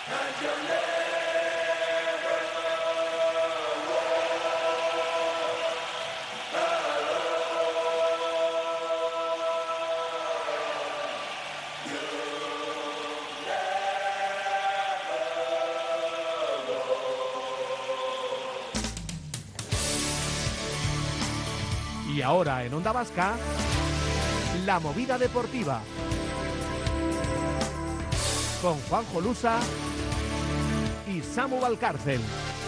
Y ahora en Onda Vasca, La Movida Deportiva, con Juanjo Lusa y Samu Valcárcel.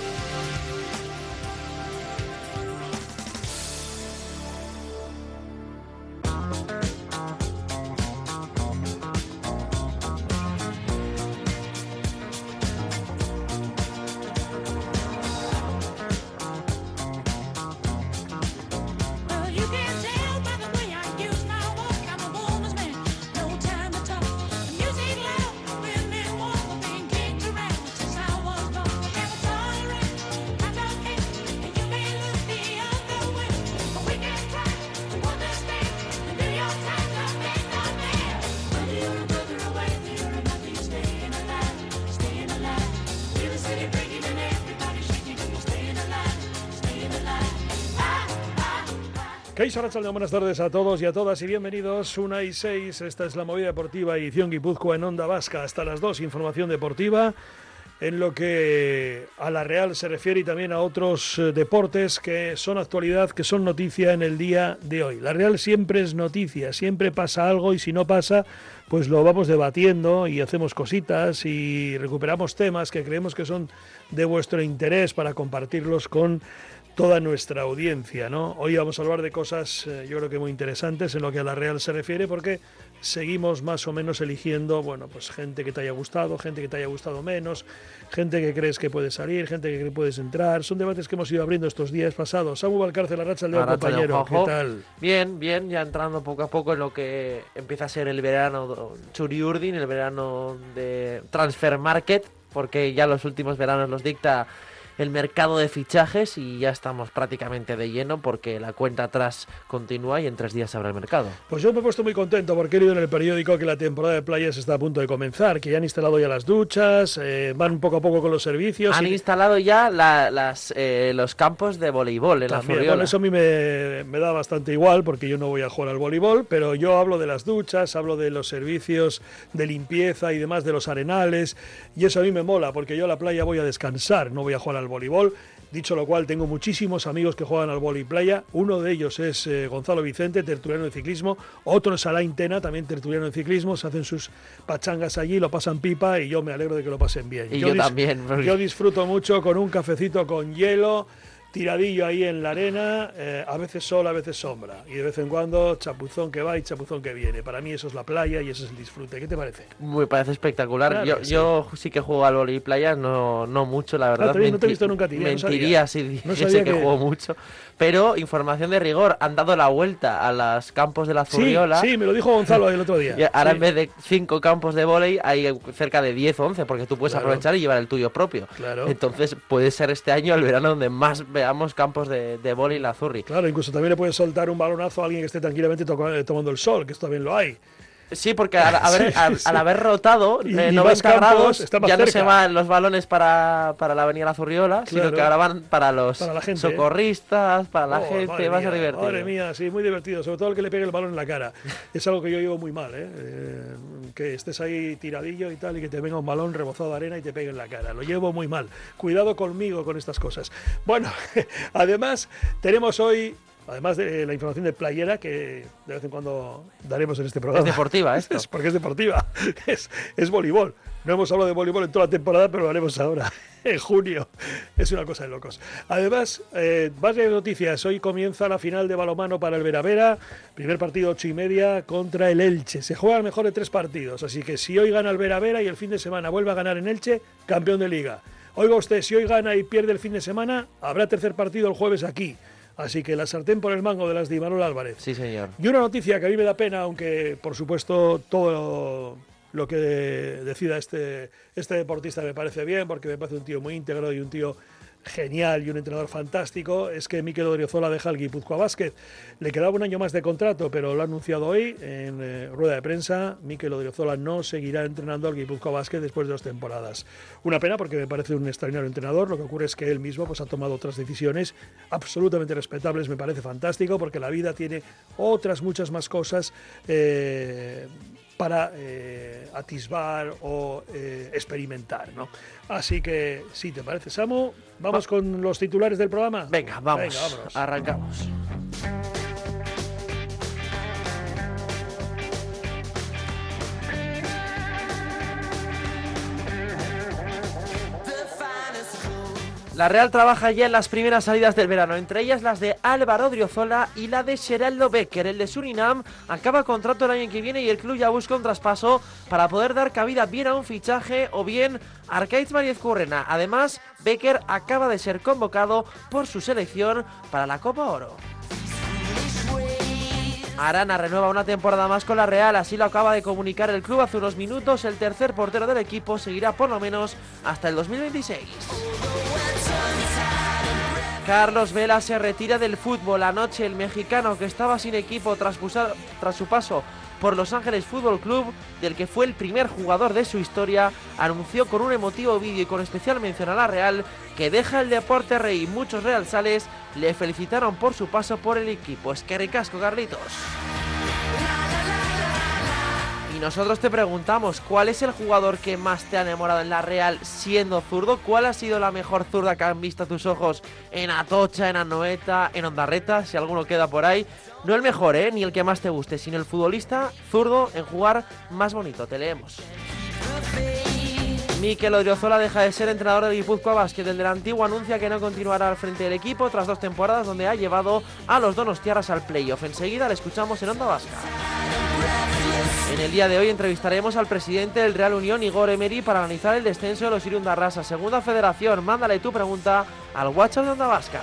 Buenas tardes a todos y a todas y bienvenidos. 1:06, esta es la Movida Deportiva, edición Guipúzcoa en Onda Vasca. Hasta las 2, información deportiva en lo que a la Real se refiere y también a otros deportes que son actualidad, que son noticia en el día de hoy. La Real siempre es noticia, siempre pasa algo y si no pasa, pues lo vamos debatiendo y hacemos cositas y recuperamos temas que creemos que son de vuestro interés para compartirlos con toda nuestra audiencia, ¿no? Hoy vamos a hablar de cosas, yo creo que muy interesantes en lo que a la Real se refiere, porque seguimos más o menos eligiendo, bueno, pues gente que te haya gustado, gente que te haya gustado menos, gente que crees que puede salir, gente que puedes entrar. Son debates que hemos ido abriendo estos días pasados. Samu Valcárcel, Arratsaldeon, compañero, ¿qué tal? Bien, ya entrando poco a poco en lo que empieza a ser el verano Txuri-Urdin, el verano de Transfer Market, porque ya los últimos veranos los dicta el mercado de fichajes y ya estamos prácticamente de lleno porque la cuenta atrás continúa y en 3 días se abre el mercado. Pues yo me he puesto muy contento porque he leído en el periódico que la temporada de playas está a punto de comenzar, que ya han instalado ya las duchas, van poco a poco con los servicios. Han instalado ya los campos de voleibol en la Zurriola. Bueno, eso a mí me da bastante igual porque yo no voy a jugar al voleibol, pero yo hablo de las duchas, hablo de los servicios de limpieza y demás de los arenales, y eso a mí me mola porque yo a la playa voy a descansar, no voy a jugar al voleibol. Dicho lo cual, tengo muchísimos amigos que juegan al vóley playa. Uno de ellos es Gonzalo Vicente, tertuliano de ciclismo. Otro es Alain Tena, también tertuliano de ciclismo. Se hacen sus pachangas allí, lo pasan pipa y yo me alegro de que lo pasen bien. Y yo también. Yo disfruto mucho con un cafecito con hielo, tiradillo ahí en la arena, a veces sol, a veces sombra. Y de vez en cuando chapuzón que va y chapuzón que viene. Para mí eso es la playa y ese es el disfrute. ¿Qué te parece? Me parece espectacular. Claro, yo sí que juego al vóley playa, no mucho, la verdad. No te he visto nunca tirar. Mentiría si dijese que juego mucho. Pero, información de rigor, han dado la vuelta a los campos de la Zurriola. Sí, me lo dijo Gonzalo el otro día. Y ahora en vez de 5 campos de vóley hay cerca de 10 o 11, porque tú puedes aprovechar y llevar el tuyo propio. Claro. Entonces puede ser este año el verano donde más veamos campos de vóley en la Zurri. Claro, incluso también le puedes soltar un balonazo a alguien que esté tranquilamente tomando el sol, que esto también lo hay. Sí, porque al haber rotado y 90 grados, ya no se van los balones para la avenida La Zurriola, sino que ahora van para los socorristas, para la gente, va a ser divertido. Madre mía, sí, muy divertido, sobre todo el que le pegue el balón en la cara. Es algo que yo llevo muy mal, que estés ahí tiradillo y tal, y que te venga un balón rebozado de arena y te pegue en la cara. Lo llevo muy mal. Cuidado conmigo con estas cosas. Bueno, además, tenemos hoy, además de la información de playera, que de vez en cuando daremos en este programa. Es deportiva esto. Es porque es deportiva. Es voleibol. No hemos hablado de voleibol en toda la temporada, pero lo haremos ahora, en junio. Es una cosa de locos. Además, varias noticias. Hoy comienza la final de balonmano para el Veravera. Primer partido 8:30 contra el Elche. Se juega el mejor de 3 partidos. Así que si hoy gana el Veravera y el fin de semana vuelve a ganar en Elche, campeón de liga. Oiga usted, si hoy gana y pierde el fin de semana, habrá tercer partido el jueves aquí. Así que la sartén por el mango de las de Imanol Álvarez. Sí, señor. Y una noticia que a mí me da pena, aunque por supuesto todo lo que decida este deportista me parece bien, porque me parece un tío muy íntegro y un tío genial y un entrenador fantástico es que Mikel Odriozola deja el Guipúzcoa Basket. Le quedaba un año más de contrato, pero lo ha anunciado hoy en rueda de prensa. Mikel Odriozola no seguirá entrenando al Guipúzcoa Basket después de 2 temporadas. Una pena porque me parece un extraordinario entrenador. Lo que ocurre es que él mismo pues, ha tomado otras decisiones absolutamente respetables. Me parece fantástico porque la vida tiene otras muchas más cosas para atisbar o experimentar, ¿no? Así que, si te parece, Samu, vamos con los titulares del programa. Venga, vámonos. Vámonos. Arrancamos. La Real trabaja ya en las primeras salidas del verano, entre ellas las de Álvaro Odriozola y la de Geraldo Becker. El de Surinam acaba contrato el año que viene y el club ya busca un traspaso para poder dar cabida bien a un fichaje o bien a Arcaiz Mariezcurrena. Además, Becker acaba de ser convocado por su selección para la Copa Oro. Arana renueva una temporada más con la Real, así lo acaba de comunicar el club hace unos minutos. El tercer portero del equipo seguirá por lo menos hasta el 2026. Carlos Vela se retira del fútbol. Anoche el mexicano, que estaba sin equipo tras su paso por Los Ángeles Fútbol Club, del que fue el primer jugador de su historia, anunció con un emotivo vídeo y con especial mención a la Real que deja el deporte rey. Muchos realsales le felicitaron por su paso por el equipo. Es que ricasco, Carlitos. Y nosotros te preguntamos, ¿cuál es el jugador que más te ha enamorado en la Real siendo zurdo? ¿Cuál ha sido la mejor zurda que han visto a tus ojos en Atocha, en Anoeta, en Ondarreta, si alguno queda por ahí? No el mejor, ni el que más te guste, sino el futbolista zurdo en jugar más bonito. Te leemos. Mikel Odriozola deja de ser entrenador de Guipúzcoa Basket. El del antiguo anuncia que no continuará al frente del equipo tras 2 temporadas donde ha llevado a los donostiarras al playoff. Enseguida le escuchamos en Onda Vasca. En el día de hoy entrevistaremos al presidente del Real Unión, Igor Emery, para analizar el descenso de los Irundarrasa. Segunda Federación, mándale tu pregunta al WhatsApp de Onda Vasca.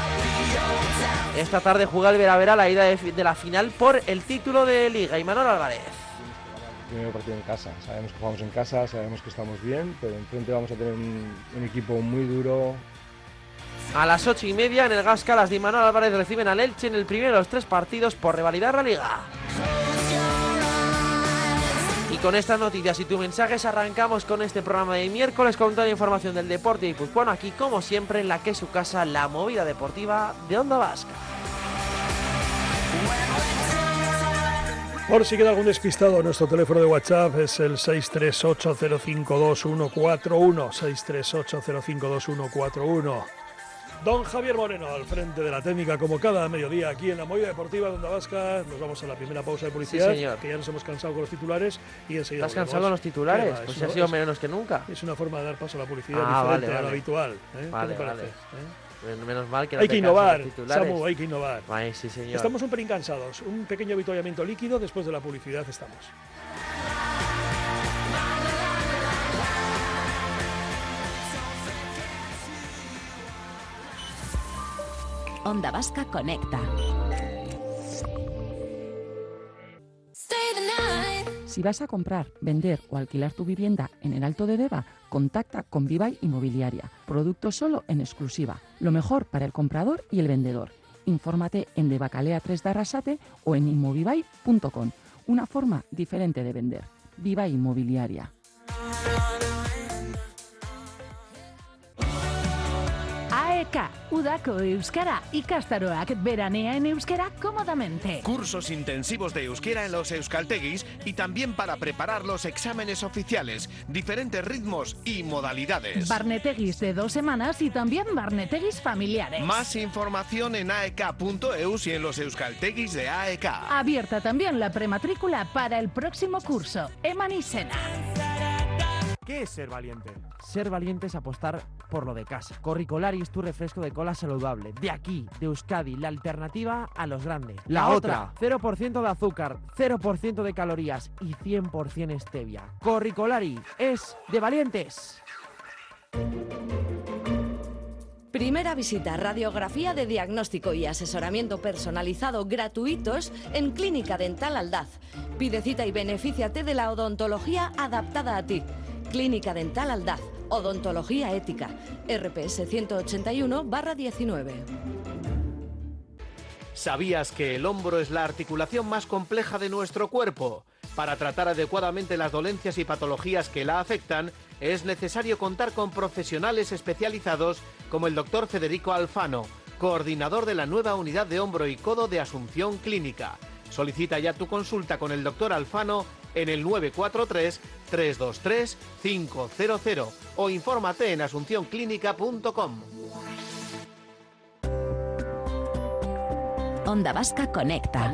Esta tarde juega el Vera la ida de la final por el título de Liga. Imanol Álvarez. Primer partido en casa, sabemos que jugamos en casa, sabemos que estamos bien, pero enfrente vamos a tener un equipo muy duro. A las 8:30 en el Gasca, las de Imanol Álvarez reciben al Elche en el primero de los 3 partidos por revalidar la Liga. Y con estas noticias y tus mensajes arrancamos con este programa de miércoles con toda la información del deporte guipuzcoano, aquí como siempre en la que es su casa, la movida deportiva de Onda Vasca. Por si queda algún despistado, nuestro teléfono de WhatsApp es el 638052141, 638052141. Don Javier Moreno al frente de la técnica como cada mediodía aquí en la movida deportiva de Onda Vasca. Nos vamos a la primera pausa de publicidad, sí, señor. Que ya nos hemos cansado con los titulares y enseguida ¿Estás cansado con los titulares? Va, pues si ha sido menos que nunca. Es una forma de dar paso a la publicidad diferente a lo habitual. Vale, ¿Qué te parece? Menos mal que no hay te que innovar, los titulares. Samu, hay que innovar. Ay, sí, señor. Estamos un pelín cansados. Un pequeño avituallamiento líquido después de la publicidad estamos. Onda Vasca conecta. Si vas a comprar, vender o alquilar tu vivienda en el Alto de Deva, contacta con Vivai Inmobiliaria. Producto solo en exclusiva. Lo mejor para el comprador y el vendedor. Infórmate en Devacalea 3 de Arrasate o en inmovivai.com. Una forma diferente de vender. Vivai Inmobiliaria. AEK, Udako Euskara, ikastaroak veranean euskera cómodamente. Cursos intensivos de euskera en los euskalteguis y también para preparar los exámenes oficiales, diferentes ritmos y modalidades. Barneteguis de 2 semanas y también barneteguis familiares. Más información en aek.eus y en los euskalteguis de AEK. Abierta también la prematrícula para el próximo curso. Eman y Sena. ¿Qué es ser valiente? Ser valiente es apostar por lo de casa. Corricolari es tu refresco de cola saludable. De aquí, de Euskadi, la alternativa a los grandes. La otra. 0% de azúcar, 0% de calorías y 100% stevia. Corricolari es de valientes. Primera visita, radiografía de diagnóstico y asesoramiento personalizado gratuitos en Clínica Dental Aldaz. Pide cita y benefíciate de la odontología adaptada a ti. Clínica Dental Aldaz, Odontología ética. RPS 181/19. ¿Sabías que el hombro es la articulación más compleja de nuestro cuerpo? Para tratar adecuadamente las dolencias y patologías que la afectan, es necesario contar con profesionales especializados como el Dr. Federico Alfano, coordinador de la nueva unidad de hombro y codo de Asunción Clínica. Solicita ya tu consulta con el Dr. Alfano en el 943-323-500 o infórmate en asuncionclínica.com. Onda Vasca Conecta.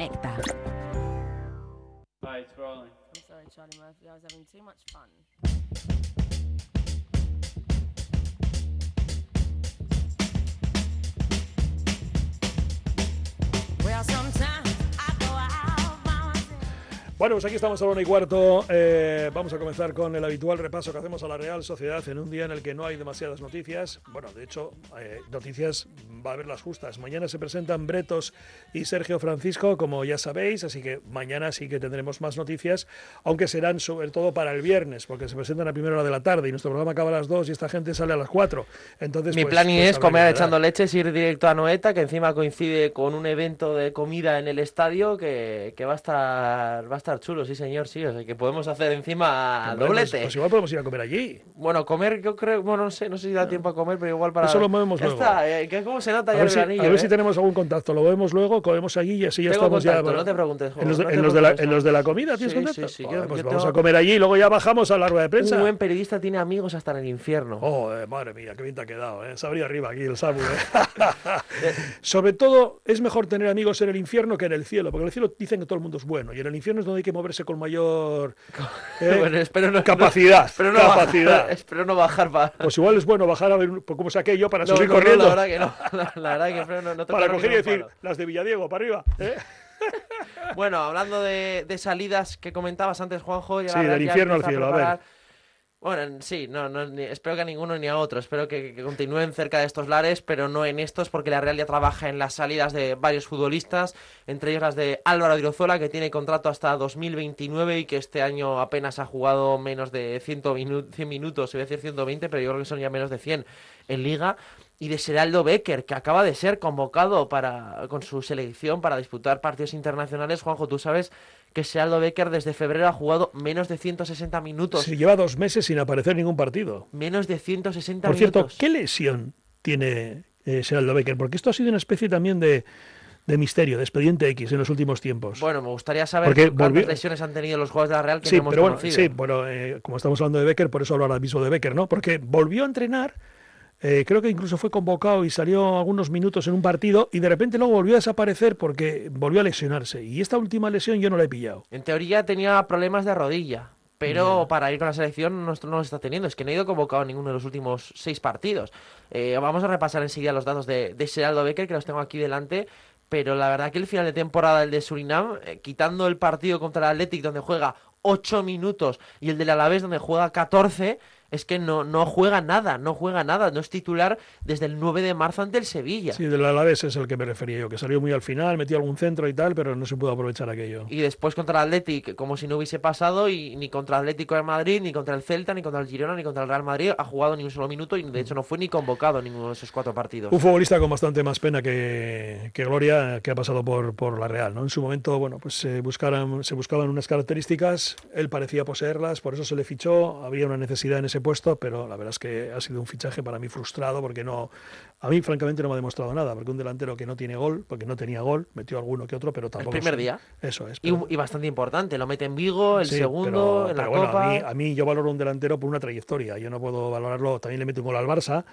Bueno, pues aquí estamos a la 1:15. Vamos a comenzar con el habitual repaso que hacemos a la Real Sociedad en un día en el que no hay demasiadas noticias. Bueno, de hecho, noticias va a haber las justas. Mañana se presentan Bretos y Sergio Francisco, como ya sabéis, así que mañana sí que tendremos más noticias, aunque serán sobre todo para el viernes, porque se presentan a primera hora de la tarde y nuestro programa acaba a las 2 y esta gente sale a las 4. Entonces, mi planning es comer echando leches, ir directo a Noeta, que encima coincide con un evento de comida en el estadio que va a estar chulo, sí señor, sí, o sea que podemos hacer encima doblete. Pues igual podemos ir a comer allí. Bueno, comer yo creo, bueno, no sé si da tiempo a comer, pero igual para... Eso lo movemos luego. Está, ¿cómo se nota ya el anillo? A ver si tenemos algún contacto, lo vemos luego, comemos allí y así ya estamos contacto, ya... No te preguntes, joder, en los de la comida tienes contacto. Sí, pues vamos a comer allí y luego ya bajamos a la rueda de prensa. Un buen periodista tiene amigos hasta en el infierno. Madre mía, qué bien te ha quedado, se ha venido arriba aquí el Samu, Sobre todo, es mejor tener amigos en el infierno que en el cielo, porque en el cielo dicen que todo el mundo es bueno y en el infierno es donde hay que moverse con mayor bueno, espero capacidad. Espero no bajar para... Pues igual es bueno bajar a ver cómo saqué yo para subir corriendo. La verdad que no. La verdad que espero no para coger y decir, las de Villadiego, para arriba. Bueno, hablando de salidas que comentabas antes, Juanjo... Sí, del infierno al cielo, a ver. Bueno, sí, espero que a ninguno ni a otro, espero que continúen cerca de estos lares, pero no en estos, porque la Real ya trabaja en las salidas de varios futbolistas, entre ellos las de Álvaro Odriozola, que tiene contrato hasta 2029 y que este año apenas ha jugado menos de 100 minutos, se voy a decir 120, pero yo creo que son ya menos de 100 en Liga, y de Seraldo Becker, que acaba de ser convocado con su selección para disputar partidos internacionales. Juanjo, tú sabes que Seraldo Becker desde febrero ha jugado menos de 160 minutos. Se lleva 2 meses sin aparecer en ningún partido. Menos de 160 minutos. Por cierto, ¿qué lesión tiene Seraldo Becker? Porque esto ha sido una especie también de misterio, de expediente X en los últimos tiempos. Bueno, me gustaría saber cuántas lesiones han tenido los jugadores de la Real que no hemos conocido. Como estamos hablando de Becker, por eso hablo ahora mismo de Becker, ¿no? Porque volvió a entrenar. Creo que incluso fue convocado y salió algunos minutos en un partido y de repente luego volvió a desaparecer porque volvió a lesionarse. Y esta última lesión yo no la he pillado. En teoría tenía problemas de rodilla, pero para ir con la selección no lo está teniendo. Es que no ha ido convocado en ninguno de los últimos 6 partidos. Vamos a repasar enseguida los datos de Seraldo Becker, que los tengo aquí delante. Pero la verdad que el final de temporada, el de Surinam, quitando el partido contra el Athletic, donde juega 8 minutos, y el del Alavés, donde juega 14... es que no juega nada, no es titular desde el 9 de marzo ante el Sevilla. Sí, del Alavés es el que me refería yo, que salió muy al final, metió algún centro y tal, pero no se pudo aprovechar aquello. Y después contra el Athletic, como si no hubiese pasado, y ni contra el Atlético de Madrid, ni contra el Celta, ni contra el Girona, ni contra el Real Madrid ha jugado ni un solo minuto, y de hecho no fue ni convocado en ninguno de esos 4 partidos. Un futbolista con bastante más pena que gloria, que ha pasado por la Real, ¿no? En su momento, bueno, pues se buscaban unas características, él parecía poseerlas, por eso se le fichó, había una necesidad en ese puesto, pero la verdad es que ha sido un fichaje para mí frustrado, porque a mí francamente no me ha demostrado nada, porque un delantero que no tiene gol, porque no tenía gol, metió alguno que otro, pero tampoco... El primer día. Eso es. Pero... Y bastante importante, lo mete en Vigo, el segundo, en la Copa... A mí yo valoro un delantero por una trayectoria, yo no puedo valorarlo, también le mete un gol al Barça,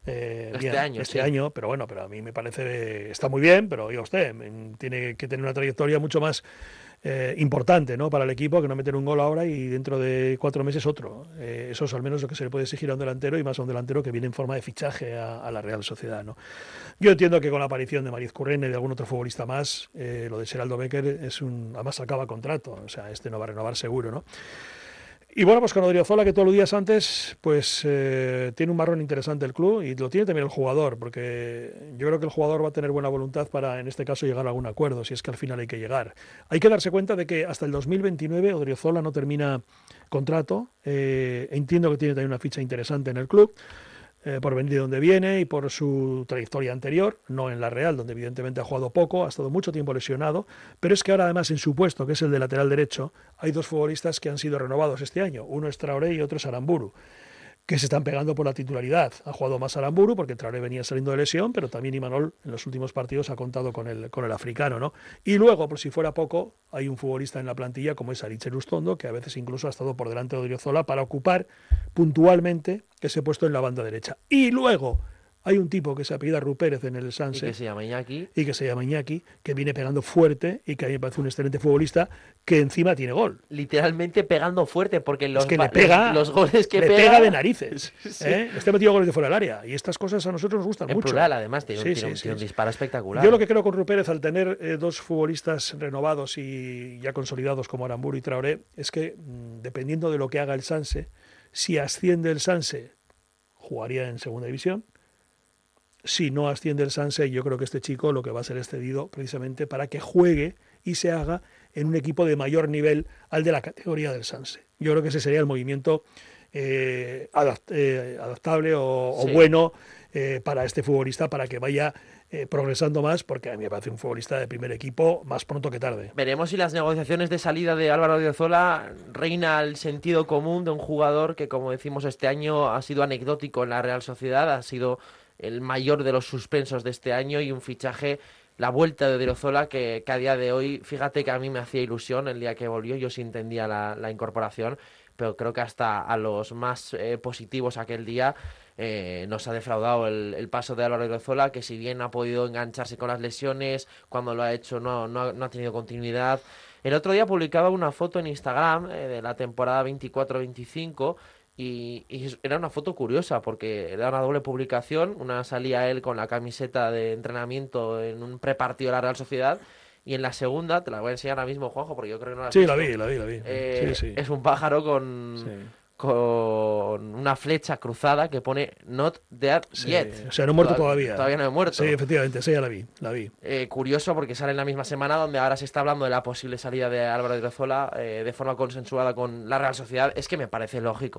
este año, pero bueno, pero a mí me parece, está muy bien, pero oiga usted, tiene que tener una trayectoria mucho más importante, ¿no?, para el equipo, que no meter un gol ahora y dentro de 4 meses otro. Eso es al menos lo que se le puede exigir a un delantero, y más a un delantero que viene en forma de fichaje a la Real Sociedad, ¿no? Yo entiendo que con la aparición de Mariz Currene y de algún otro futbolista más, lo de Seraldo Becker además acaba contrato, o sea, no va a renovar seguro, ¿no? Y bueno, pues con Odriozola, que tú aludías antes, pues tiene un marrón interesante el club y lo tiene también el jugador, porque yo creo que el jugador va a tener buena voluntad para, en este caso, llegar a algún acuerdo, si es que al final hay que llegar. Hay que darse cuenta de que hasta el 2029 Odriozola no termina contrato. Entiendo que tiene también una ficha interesante en el club, por venir de donde viene y por su trayectoria anterior, no en la Real, donde evidentemente ha jugado poco, ha estado mucho tiempo lesionado, pero es que ahora además en su puesto, que es el de lateral derecho, hay dos futbolistas que han sido renovados este año, uno es Traoré y otro es Aramburu, que se están pegando por la titularidad. Ha jugado más Aramburu porque Traoré venía saliendo de lesión, pero también Imanol en los últimos partidos ha contado con el africano, ¿no? Y luego, por si fuera poco, hay un futbolista en la plantilla como es Aritz Elustondo, que a veces incluso ha estado por delante de Odriozola para ocupar puntualmente ese puesto en la banda derecha. Y luego hay un tipo que se apellida Rupérez en el Sanse. Y que se llama Iñaki. Y que se llama Iñaki, que viene pegando fuerte y que a mí me parece un excelente futbolista, que encima tiene gol. Literalmente pegando fuerte, porque los, es que le pega, los goles que le pega de narices. Sí. Este ha metido goles de fuera del área. Y estas cosas a nosotros nos gustan en mucho. Plural, además, tiene un disparo espectacular. Yo lo que creo con Rupérez, al tener dos futbolistas renovados y ya consolidados como Aramburu y Traoré, es que dependiendo de lo que haga el Sanse, si asciende el Sanse, jugaría en segunda división. Si no asciende el Sanse, yo creo que este chico lo que va a ser es cedido precisamente para que juegue y se haga en un equipo de mayor nivel al de la categoría del Sanse. Yo creo que ese sería el movimiento adaptable o bueno para este futbolista, para que vaya progresando más, porque a mí me parece un futbolista de primer equipo más pronto que tarde. Veremos si las negociaciones de salida de Álvaro Odriozola reina el sentido común de un jugador que, como decimos, este año ha sido anecdótico en la Real Sociedad, ha sido el mayor de los suspensos de este año y un fichaje, la vuelta de Odriozola, que a día de hoy, fíjate que a mí me hacía ilusión el día que volvió, yo sí entendía la incorporación, pero creo que hasta a los más positivos aquel día nos ha defraudado el paso de Álvaro Odriozola, que si bien ha podido engancharse con las lesiones, cuando lo ha hecho no ha tenido continuidad. El otro día publicaba una foto en Instagram de la temporada 24-25, y era una foto curiosa porque era una doble publicación. Una salía él con la camiseta de entrenamiento en un prepartido de la Real Sociedad, y en la segunda, te la voy a enseñar ahora mismo, Juanjo, porque yo creo que no la has visto. La vi. Sí. Es un pájaro con una flecha cruzada que pone "Not dead yet". O sea, no muerto todavía. Todavía no he muerto. Sí, efectivamente, sí, ya la vi. Curioso, porque sale en la misma semana donde ahora se está hablando de la posible salida de Álvaro Odriozola de forma consensuada con la Real Sociedad. Es que me parece lógico.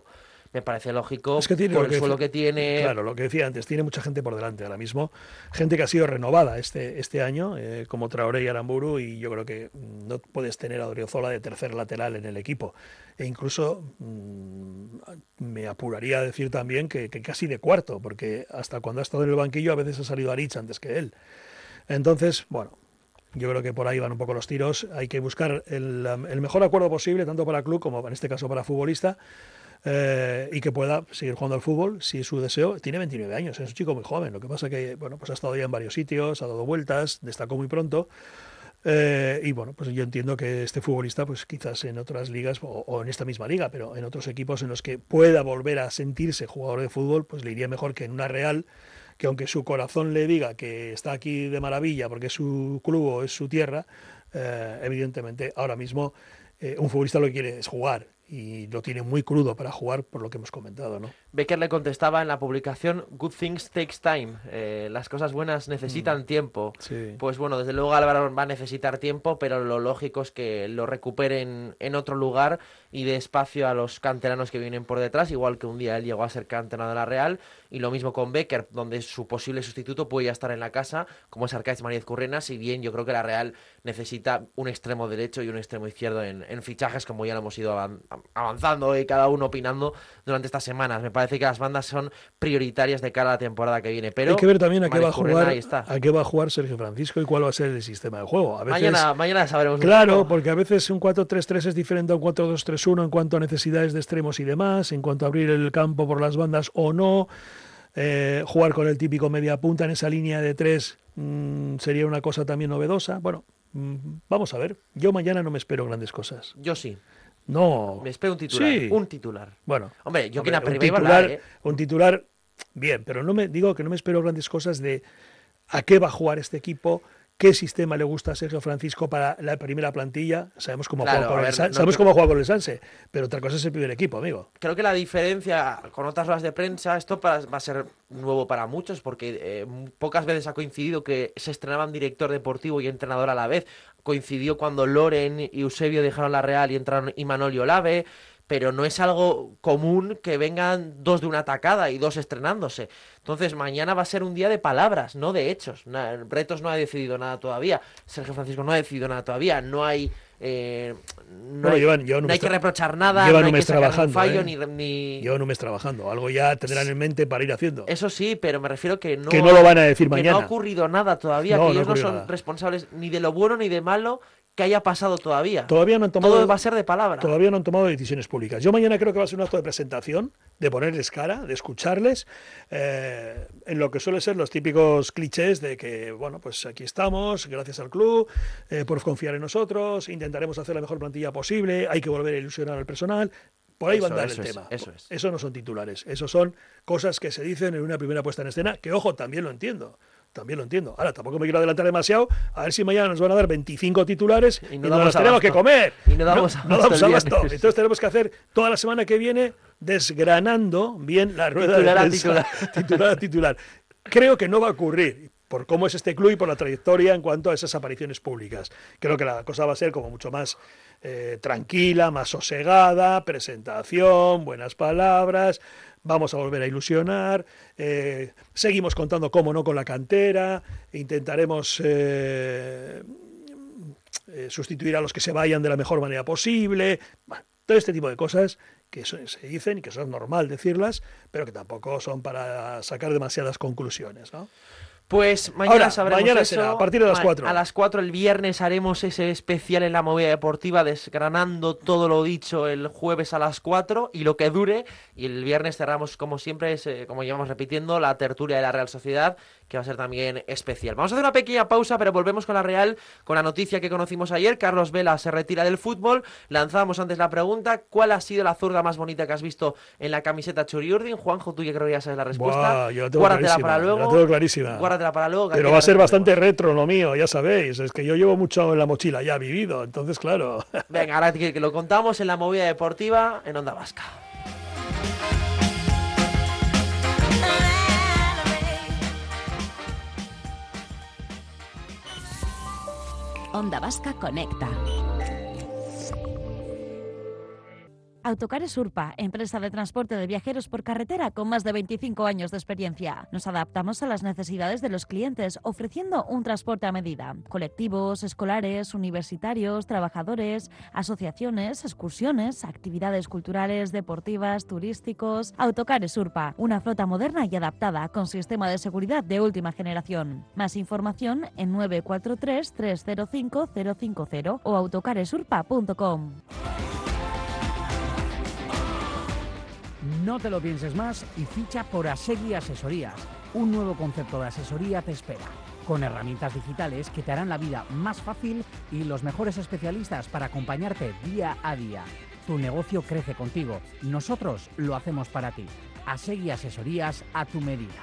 Es que tiene por el suelo que tiene. Claro, lo que decía antes, tiene mucha gente por delante ahora mismo. Gente que ha sido renovada este año, como Traoré y Aramburu, y yo creo que no puedes tener a Odriozola de tercer lateral en el equipo. E incluso me apuraría a decir también que casi de cuarto, porque hasta cuando ha estado en el banquillo a veces ha salido Aritz antes que él. Entonces, bueno, yo creo que por ahí van un poco los tiros. Hay que buscar el mejor acuerdo posible, tanto para el club como en este caso para el futbolista, y que pueda seguir jugando al fútbol, si es su deseo. Tiene 29 años, es un chico muy joven. Lo que pasa que, bueno, pues ha estado ya en varios sitios, ha dado vueltas, destacó muy pronto. Y bueno, pues yo entiendo que este futbolista, pues quizás en otras ligas o en esta misma liga, pero en otros equipos en los que pueda volver a sentirse jugador de fútbol, pues le iría mejor que en una Real, que aunque su corazón le diga que está aquí de maravilla porque es su club o es su tierra, evidentemente ahora mismo un futbolista lo que quiere es jugar, y lo tiene muy crudo para jugar, por lo que hemos comentado, ¿no? Becker le contestaba en la publicación: "Good things takes time", las cosas buenas necesitan tiempo. Sí. Pues bueno, desde luego Álvaro va a necesitar tiempo, pero lo lógico es que lo recuperen en otro lugar y dé espacio a los canteranos que vienen por detrás, igual que un día él llegó a ser canterano de la Real, y lo mismo con Becker, donde su posible sustituto puede ya estar en la casa, como es Arcaiz Maríez Currena. Si bien yo creo que la Real necesita un extremo derecho y un extremo izquierdo en fichajes, como ya lo hemos ido avanzando y cada uno opinando durante estas semanas. Me parece que las bandas son prioritarias de cara a la temporada que viene, pero hay que ver también a qué va a jugar Sergio Francisco y cuál va a ser el sistema de juego. A veces, mañana sabremos. Claro, porque a veces un 4-3-3 es diferente a un 4-2-3-1 en cuanto a necesidades de extremos y demás, en cuanto a abrir el campo por las bandas o no. Jugar con el típico media punta en esa línea de 3 sería una cosa también novedosa. Bueno, vamos a ver. Yo mañana no me espero grandes cosas. Yo sí. No. Me espero un titular. Sí. Un titular. Bueno. Hombre, yo un titular, bien, pero no me espero grandes cosas de a qué va a jugar este equipo, qué sistema le gusta a Sergio Francisco para la primera plantilla. Sabemos cómo Claro, juega a ver, cómo juega con el Sanse, pero otra cosa es el primer equipo, amigo. Creo que la diferencia con otras ruedas de prensa, esto va a ser nuevo para muchos, porque pocas veces ha coincidido que se estrenaban director deportivo y entrenador a la vez. Coincidió cuando Loren y Eusebio dejaron la Real y entraron Imanol y Olave, pero no es algo común que vengan 2 de una tacada y 2 estrenándose. Entonces mañana va a ser un día de palabras, no de hechos. Bretos no ha decidido nada todavía, Sergio Francisco no ha decidido nada todavía, no hay que reprochar nada, no hay que sacar un fallo ni... Llevan un mes trabajando, algo ya tendrán en mente para ir haciendo. Eso sí, pero me refiero que no lo van a decir mañana. Que no ha ocurrido nada todavía, que ellos no son responsables ni de lo bueno ni de malo que haya pasado todavía. Todavía no han tomado, todo va a ser de palabra. Todavía no han tomado decisiones públicas. Yo mañana creo que va a ser un acto de presentación, de ponerles cara, de escucharles, en lo que suele ser los típicos clichés de que, bueno, pues aquí estamos, gracias al club, por confiar en nosotros, intentaremos hacer la mejor plantilla posible, hay que volver a ilusionar al personal. Por ahí va a andar el tema. Eso no son titulares, eso son cosas que se dicen en una primera puesta en escena, que, ojo, también lo entiendo. Ahora, tampoco me quiero adelantar demasiado, a ver si mañana nos van a dar 25 titulares y nos los tenemos que comer. Y no damos abasto. Entonces tenemos que hacer toda la semana que viene desgranando bien la rueda de prensa. Titular. Creo que no va a ocurrir, por cómo es este club y por la trayectoria en cuanto a esas apariciones públicas. Creo que la cosa va a ser como mucho más tranquila, más sosegada, presentación, buenas palabras, vamos a volver a ilusionar, seguimos contando, cómo no, con la cantera, intentaremos sustituir a los que se vayan de la mejor manera posible, bueno, todo este tipo de cosas que se dicen y que son normal decirlas, pero que tampoco son para sacar demasiadas conclusiones, ¿no? Pues mañana sabremos mañana eso. Será a partir de las 4. A las 4 el viernes haremos ese especial en la movida deportiva, desgranando todo lo dicho el jueves a las 4 y lo que dure. Y el viernes cerramos, como siempre, como llevamos repitiendo, la tertulia de la Real Sociedad, que va a ser también especial. Vamos a hacer una pequeña pausa, pero volvemos con la Real, con la noticia que conocimos ayer. Carlos Vela se retira del fútbol. Lanzábamos antes la pregunta: ¿cuál ha sido la zurda más bonita que has visto en la camiseta Churi Urdin? Juanjo, tú ya creo que ya sabes la respuesta. Yo la tengo Guárdatela para luego. La tengo clarísima. Para luego. Pero va a ser bastante retro lo mío, ya sabéis. Es que yo llevo mucho en la mochila ya vivido, entonces claro. Venga, ahora que lo contamos en la movida deportiva en Onda Vasca. Onda Vasca Conecta. Autocares Urpa, empresa de transporte de viajeros por carretera con más de 25 años de experiencia. Nos adaptamos a las necesidades de los clientes, ofreciendo un transporte a medida. Colectivos, escolares, universitarios, trabajadores, asociaciones, excursiones, actividades culturales, deportivas, turísticos. Autocares Urpa, una flota moderna y adaptada con sistema de seguridad de última generación. Más información en 943 305 050 o autocaresurpa.com. No te lo pienses más y ficha por Asegui Asesorías. Un nuevo concepto de asesoría te espera, con herramientas digitales que te harán la vida más fácil y los mejores especialistas para acompañarte día a día. Tu negocio crece contigo. Nosotros lo hacemos para ti. Asegui Asesorías a tu medida.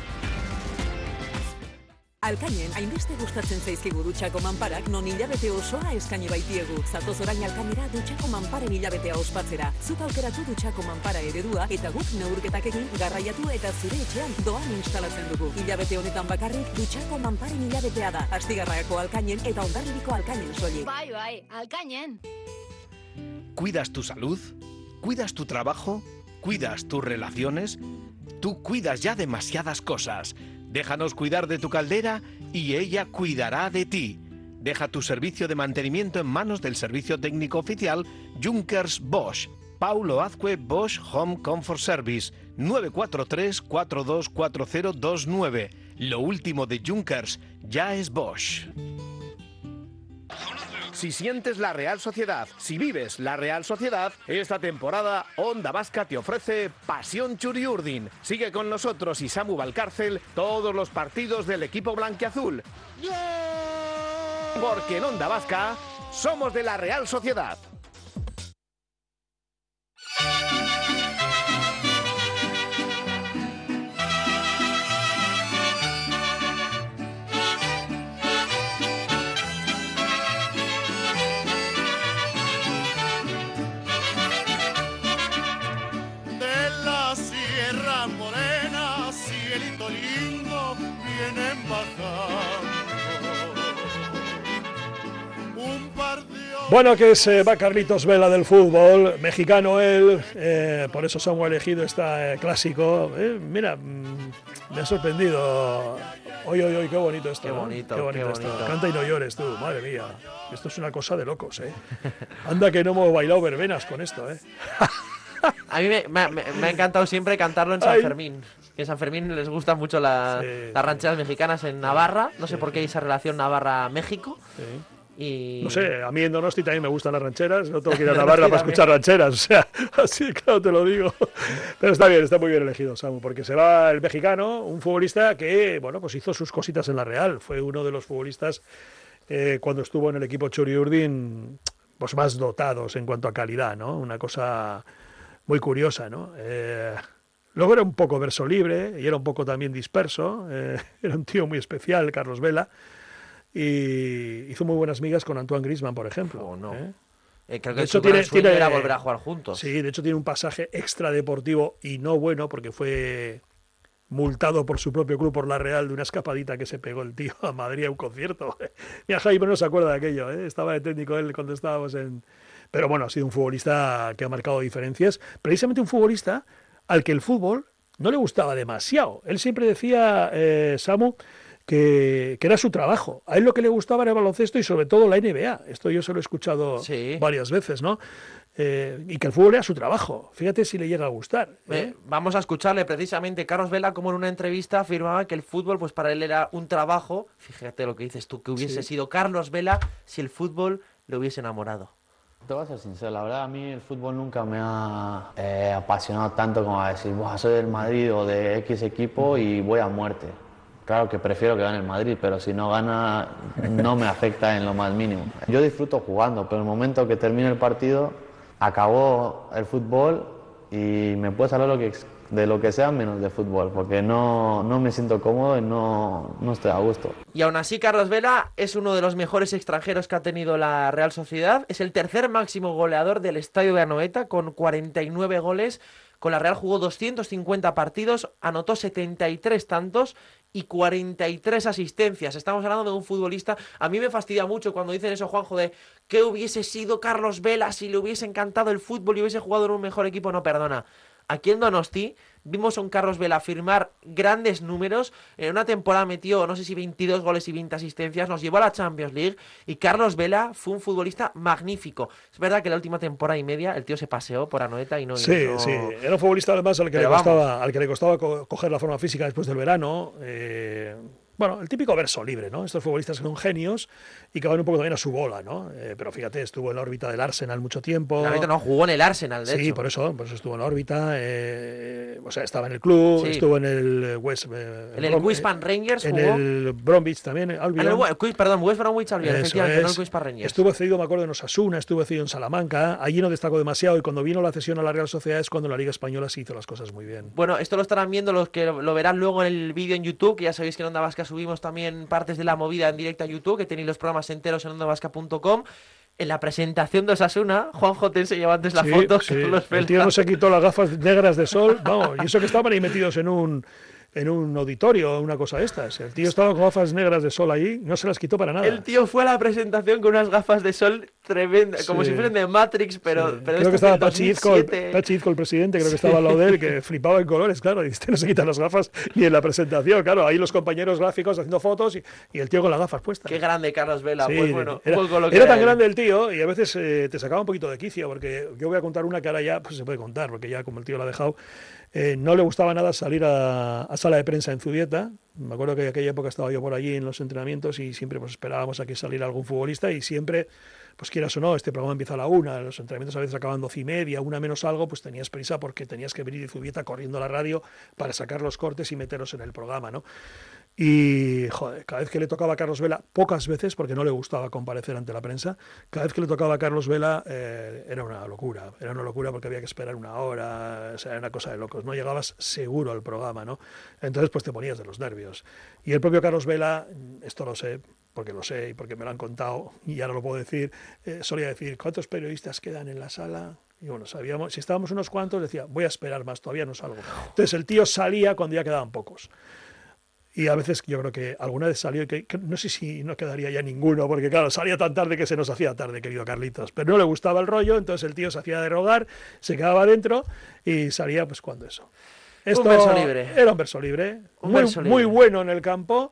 Alkainen, hainbeste gustatzen zaizkigu dutxako manparak, non hilabete osoa eskaini baitiegu. Zatoz orain Alkainera dutxako manparen hilabetea ospatzera. Zuk aukeratu dutxako manpara eredua eta guk neurketak egin, garraiatu eta zure etxean doan instalatzen dugu. Hilabete honetan bakarrik dutxako manparen hilabetea da. Astigarragako Alkainen eta Hondarribiko Alkainen soilik. Bai, Alkainen. ¿Cuidas tu salud? ¿Cuidas tu trabajo? ¿Cuidas tus relaciones? Tú cuidas ya demasiadas cosas. Déjanos cuidar de tu caldera y ella cuidará de ti. Deja tu servicio de mantenimiento en manos del servicio técnico oficial Junkers Bosch. Paulo Azcue Bosch Home Comfort Service, 943-424029. Lo último de Junkers ya es Bosch. Si sientes la Real Sociedad, si vives la Real Sociedad, esta temporada Onda Vasca te ofrece Pasión Churi Urdin. Sigue con nosotros y Samu Valcárcel todos los partidos del equipo blanquiazul. Porque en Onda Vasca somos de la Real Sociedad. Tierra morena, cielito lindo, vienen bajando. Un par de... Bueno, que se va Carlitos Vela del fútbol, mexicano él, por eso se ha elegido este clásico. Mira, me ha sorprendido. Oye, qué bonito esto. Qué bonito, qué bonito. Esto. Canta y no llores tú, madre mía. Esto es una cosa de locos, Anda que no hemos bailado verbenas con esto, A mí me ha encantado siempre cantarlo en San Fermín. En San Fermín les gustan mucho las rancheras mexicanas en Navarra. No sé por qué hay esa relación Navarra-México. Y... No sé, a mí en Donosti también me gustan las rancheras. No tengo que ir a Navarra para escuchar rancheras. O sea, así claro te lo digo. Pero está bien, está muy bien elegido, Samu, porque se va el mexicano, un futbolista que, bueno, pues hizo sus cositas en la Real. Fue uno de los futbolistas cuando estuvo en el equipo Txuri Urdin, pues más dotados en cuanto a calidad, ¿no? Una cosa muy curiosa, ¿no? Luego era un poco verso libre y era un poco también disperso. Era un tío muy especial, Carlos Vela. Y hizo muy buenas migas con Antoine Griezmann, por ejemplo. Creo que de hecho tiene era volver a jugar juntos. Sí, de hecho tiene un pasaje extradeportivo y no bueno, porque fue multado por su propio club, por la Real, de una escapadita que se pegó el tío a Madrid a un concierto. Mira, Jaime no se acuerda de aquello, estaba de técnico él cuando estábamos en... Pero bueno, ha sido un futbolista que ha marcado diferencias. Precisamente un futbolista al que el fútbol no le gustaba demasiado. Él siempre decía, Samu, que era su trabajo. A él lo que le gustaba era el baloncesto y sobre todo la NBA. Esto yo se lo he escuchado varias veces, ¿no? Y que el fútbol era su trabajo. Fíjate si le llega a gustar. Vamos a escucharle precisamente. Carlos Vela, como en una entrevista, afirmaba que el fútbol pues para él era un trabajo. Fíjate lo que dices tú, que hubiese sido Carlos Vela si el fútbol le hubiese enamorado. Te voy a ser sincero, la verdad a mí el fútbol nunca me ha apasionado tanto como a decir, soy del Madrid o de X equipo y voy a muerte. Claro que prefiero que gane el Madrid, pero si no gana no me afecta en lo más mínimo. Yo disfruto jugando, pero en el momento que termine el partido, acabó el fútbol y me puedes hablar de lo que sea menos de fútbol, porque no me siento cómodo y no estoy a gusto. Y aún así Carlos Vela es uno de los mejores extranjeros que ha tenido la Real Sociedad. Es el tercer máximo goleador del Estadio de Anoeta con 49 goles. Con la Real jugó 250 partidos, anotó 73 tantos y 43 asistencias. Estamos hablando de un futbolista. A mí me fastidia mucho cuando dicen eso, Juanjo, de que hubiese sido Carlos Vela si le hubiese encantado el fútbol y hubiese jugado en un mejor equipo. No, perdona. Aquí en Donosti vimos a un Carlos Vela firmar grandes números. En una temporada metió, no sé si 22 goles y 20 asistencias. Nos llevó a la Champions League. Y Carlos Vela fue un futbolista magnífico. Es verdad que la última temporada y media el tío se paseó por Anoeta y no... Sí. Era un futbolista además al que le costaba coger la forma física después del verano. Bueno, el típico verso libre, ¿no? Estos futbolistas que son genios y que van un poco también a su bola, ¿no? Pero fíjate, estuvo en la órbita del Arsenal mucho tiempo. Ahorita no, jugó en el Arsenal, de hecho. Sí, por eso estuvo en la órbita. O sea, estaba en el club, estuvo en el West... en el Wispan Rangers en jugó. En el Bromwich también, Albion. West Bromwich Albion, efectivamente, no el Wispan Rangers. Estuvo cedido, me acuerdo, en Osasuna, estuvo cedido en Salamanca. Allí no destacó demasiado y cuando vino la cesión a la Real Sociedad es cuando la Liga Española se hizo las cosas muy bien. Bueno, esto lo estarán viendo los que lo verán luego en el vídeo en YouTube, que ya sabéis que en Onda Vasca subimos también partes de la movida en directo a YouTube, que tenéis los programas enteros en ondavasca.com. En la presentación de Osasuna, Juanjo te enseñaba antes la foto. Sí. El tío no se quitó las gafas negras de sol, vamos, y eso que estaban ahí metidos en un auditorio, una cosa de estas. El tío estaba con gafas negras de sol ahí, no se las quitó para nada. El tío fue a la presentación con unas gafas de sol tremendas, como si fuesen de Matrix, pero creo que estaba Pachi Izco, el presidente, creo que estaba al lado de él, que flipaba en colores, claro, y este no se quita las gafas ni en la presentación, claro, ahí los compañeros gráficos haciendo fotos y el tío con las gafas puestas. Qué grande Carlos Vela, pues bueno, era tan grande el tío y a veces te sacaba un poquito de quicio, porque yo voy a contar una que ahora ya pues se puede contar, porque ya como el tío la ha dejado. No le gustaba nada salir a sala de prensa en Zubieta. Me acuerdo que en aquella época estaba yo por allí en los entrenamientos y siempre pues esperábamos a que saliera algún futbolista y siempre, pues quieras o no, este programa empieza a la 1, los entrenamientos a veces acaban 12:30, 1 menos algo, pues tenías prisa porque tenías que venir de Zubieta corriendo a la radio para sacar los cortes y meterlos en el programa, ¿no? Y, joder, cada vez que le tocaba a Carlos Vela, pocas veces, porque no le gustaba comparecer ante la prensa, cada vez que le tocaba a Carlos Vela era una locura porque había que esperar 1 hora, o sea, era una cosa de locos, no llegabas seguro al programa, ¿no? Entonces, pues te ponías de los nervios. Y el propio Carlos Vela, esto lo sé, porque lo sé y porque me lo han contado, y ahora lo puedo decir, solía decir, ¿cuántos periodistas quedan en la sala? Y bueno, sabíamos, si estábamos unos cuantos, decía, voy a esperar más, todavía no salgo. Entonces el tío salía cuando ya quedaban pocos. Y a veces yo creo que alguna vez salió, que no sé si no quedaría ya ninguno, porque claro, salía tan tarde que se nos hacía tarde, querido Carlitos. Pero no le gustaba el rollo, entonces el tío se hacía de rogar, se quedaba dentro y salía pues cuando eso. Esto un verso libre. Era un verso libre, muy bueno en el campo,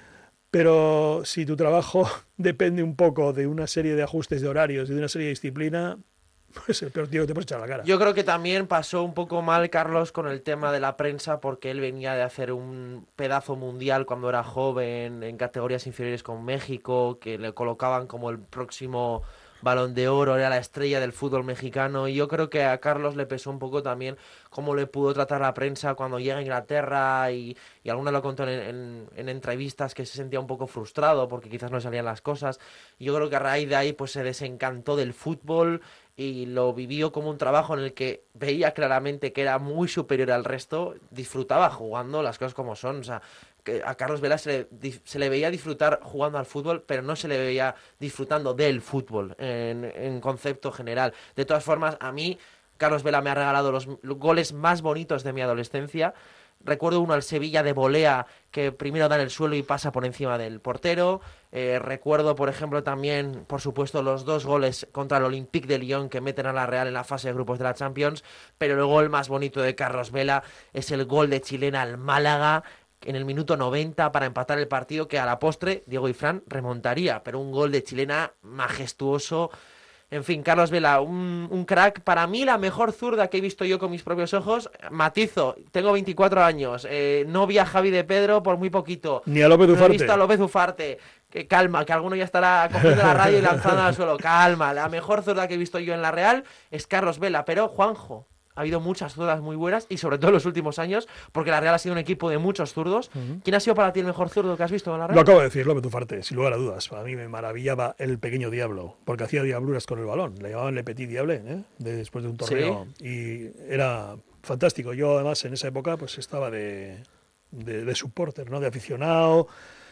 pero si tu trabajo depende un poco de una serie de ajustes de horarios y de una serie de disciplina, pues el peor tío que te puedes echar a la cara. Yo creo que también pasó un poco mal Carlos con el tema de la prensa, porque él venía de hacer un pedazo mundial cuando era joven en categorías inferiores con México, que le colocaban como el próximo Balón de Oro, era la estrella del fútbol mexicano, y yo creo que a Carlos le pesó un poco también cómo le pudo tratar la prensa cuando llega a Inglaterra, y alguna lo contó en entrevistas que se sentía un poco frustrado porque quizás no le salían las cosas. Y yo creo que a raíz de ahí pues se desencantó del fútbol y lo vivió como un trabajo en el que veía claramente que era muy superior al resto, disfrutaba jugando, las cosas como son. O sea, que a Carlos Vela se le veía disfrutar jugando al fútbol, pero no se le veía disfrutando del fútbol en concepto general. De todas formas, a mí Carlos Vela me ha regalado los goles más bonitos de mi adolescencia. Recuerdo uno al Sevilla de volea, que primero da en el suelo y pasa por encima del portero. Recuerdo, por ejemplo, también, por supuesto, los 2 goles contra el Olympique de Lyon que meten a la Real en la fase de grupos de la Champions. Pero el gol más bonito de Carlos Vela es el gol de Chilena al Málaga en el minuto 90 para empatar el partido, que a la postre Diego y Fran remontaría. Pero un gol de Chilena majestuoso. En fin, Carlos Vela, un crack. Para mí, la mejor zurda que he visto yo con mis propios ojos. Matizo, tengo 24 años. No vi a Javi de Pedro por muy poquito. Ni a López Ufarte. No he visto a López Ufarte. Que calma, que alguno ya estará cogiendo la radio y lanzando al suelo. Calma, la mejor zurda que he visto yo en la Real es Carlos Vela. Pero, Juanjo, ha habido muchas zurdas muy buenas, y sobre todo en los últimos años, porque la Real ha sido un equipo de muchos zurdos. ¿Quién ha sido para ti el mejor zurdo que has visto en la Real? Lo acabo de decir, López Ufarte, sin lugar a dudas. Para mí me maravillaba el pequeño diablo, porque hacía diabluras con el balón. Le llamaban Le Petit Diable, después de un torneo. ¿Sí? Y era fantástico. Yo, además, en esa época pues estaba de supporter, ¿no? De aficionado.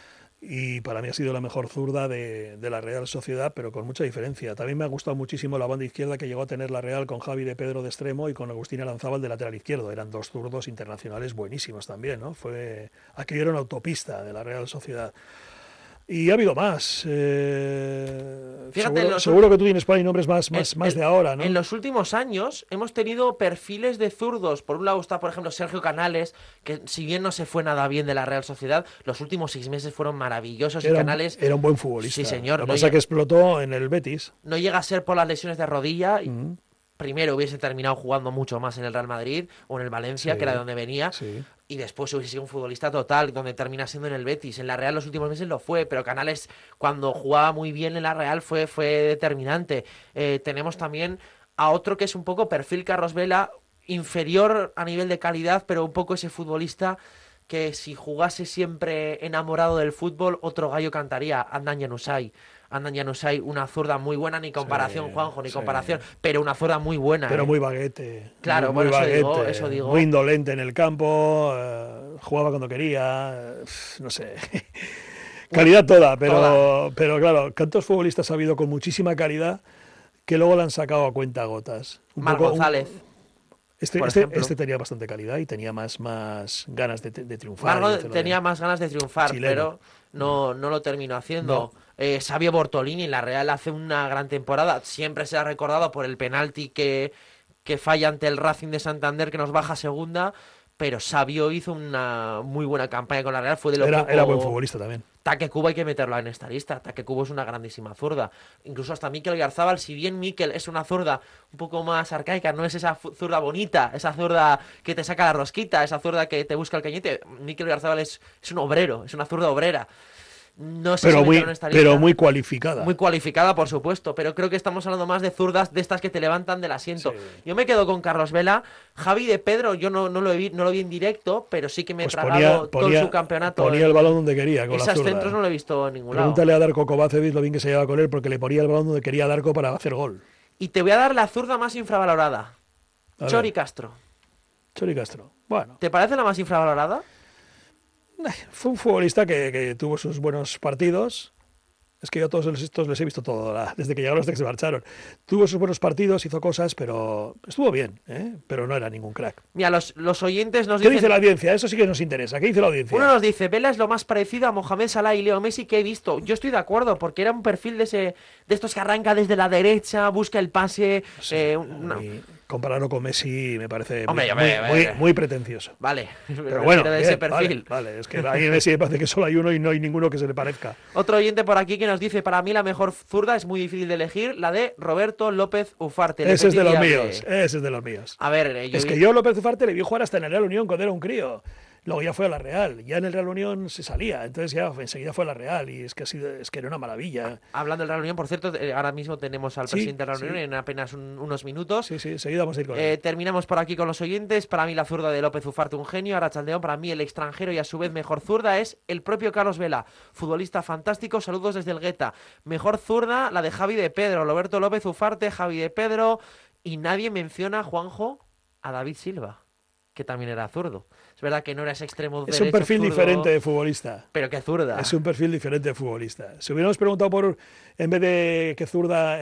Y para mí ha sido la mejor zurda de la Real Sociedad, pero con mucha diferencia. También me ha gustado muchísimo la banda izquierda que llegó a tener la Real con Javi de Pedro de extremo y con Agustín Aranzábal de lateral izquierdo. Eran 2 zurdos internacionales buenísimos también, ¿no? Aquello era una autopista de la Real Sociedad. Y ha habido más. Fíjate, seguro que tú tienes por ahí nombres más de ahora, ¿no? En los últimos años hemos tenido perfiles de zurdos. Por un lado está, por ejemplo, Sergio Canales, que si bien no se fue nada bien de la Real Sociedad, los últimos 6 meses fueron maravillosos. Y Canales era un buen futbolista. Sí, señor. Lo que pasa es que explotó en el Betis. No llega a ser por las lesiones de rodilla. Primero hubiese terminado jugando mucho más en el Real Madrid o en el Valencia, que era de donde venía. Sí. Y después hubiese sido un futbolista total, donde termina siendo en el Betis. En la Real los últimos meses lo fue, pero Canales, cuando jugaba muy bien en la Real, fue determinante. Tenemos también a otro que es un poco perfil Carlos Vela, inferior a nivel de calidad, pero un poco ese futbolista que si jugase siempre enamorado del fútbol, otro gallo cantaría, Adnan Januzaj. Adnan Januzaj, una zurda muy buena, ni comparación, sí, Juanjo, ni comparación, pero una zurda muy buena. Pero muy baguete. Claro, muy baguete, eso digo. Muy indolente en el campo, jugaba cuando quería, no sé. Calidad toda, pero claro, ¿cuántos futbolistas ha habido con muchísima calidad que luego la han sacado a cuentagotas? Mar González. Este tenía bastante calidad y tenía más ganas de triunfar. Margo tenía más ganas de triunfar, chileno, pero no lo terminó haciendo. No. Xavi Bortolini en la Real hace una gran temporada. Siempre se ha recordado por el penalti que falla ante el Racing de Santander, que nos baja a segunda. Pero Sabio hizo una muy buena campaña con la Real. Era buen futbolista también. Taque Cubo hay que meterlo en esta lista. Taque Cubo es una grandísima zurda. Incluso hasta Mikel Oyarzabal, si bien Mikel es una zurda un poco más arcaica, no es esa zurda bonita, esa zurda que te saca la rosquita, esa zurda que te busca el cañete. Mikel Oyarzabal es un obrero, es una zurda obrera. No sé pero, si en esta lista. Pero muy cualificada. Muy cualificada, por supuesto. Pero creo que estamos hablando más de zurdas de estas que te levantan del asiento. Sí. Yo me quedo con Carlos Vela. Javi de Pedro, yo no lo vi en directo, pero sí que me he tragado todo su campeonato. Ponía el balón donde quería, con la zurda. Esos centros no lo he visto en ningún lado. Pregúntale a Darko Kovacevic lo bien que se llevaba con él, porque le ponía el balón donde quería Darko para hacer gol. Y te voy a dar la zurda más infravalorada. Chori Castro. Chori Castro, bueno. ¿Te parece la más infravalorada? Fue un futbolista que tuvo sus buenos partidos Es que yo a todos estos les he visto todo, desde que llegaron hasta que se marcharon. Tuvo sus buenos partidos, hizo cosas, pero estuvo bien, pero no era ningún crack. Mira, los oyentes nos ¿Qué dicen... dice la audiencia? Eso sí que nos interesa. ¿Qué dice la audiencia? Uno nos dice, Vela es lo más parecido a Mohamed Salah y Leo Messi que he visto. Yo estoy de acuerdo, porque era un perfil de estos que arranca desde la derecha, busca el pase... Sí, compararlo con Messi me parece muy pretencioso. Vale, pero bueno, de ese perfil. Vale, es que a mí Messi me parece que solo hay uno y no hay ninguno que se le parezca. Otro oyente por aquí que nos dice, para mí la mejor zurda es muy difícil de elegir, la de Roberto López Ufarte. Ese es de los míos. A ver, es que yo López Ufarte le vi jugar hasta en el Real Unión cuando era un crío. Luego ya fue a la Real, ya en el Real Unión se salía, entonces ya enseguida fue a la Real y es que era una maravilla. Hablando del Real Unión, por cierto, ahora mismo tenemos al presidente de la Real Unión en apenas unos minutos. Sí, enseguida vamos a ir con él. Terminamos por aquí con los oyentes. Para mí la zurda de López Ufarte, un genio. Arrachaldeón, para mí el extranjero y a su vez mejor zurda es el propio Carlos Vela, futbolista fantástico. Saludos desde el Gueta. Mejor zurda, la de Javi de Pedro, Roberto López Ufarte, Javi de Pedro. Y nadie menciona, Juanjo, a David Silva, que también era zurdo. Es verdad que no era ese extremo derecho. Es un perfil zurdo, diferente de futbolista. Pero qué zurda. Es un perfil diferente de futbolista. Si hubiéramos preguntado en vez de que zurda,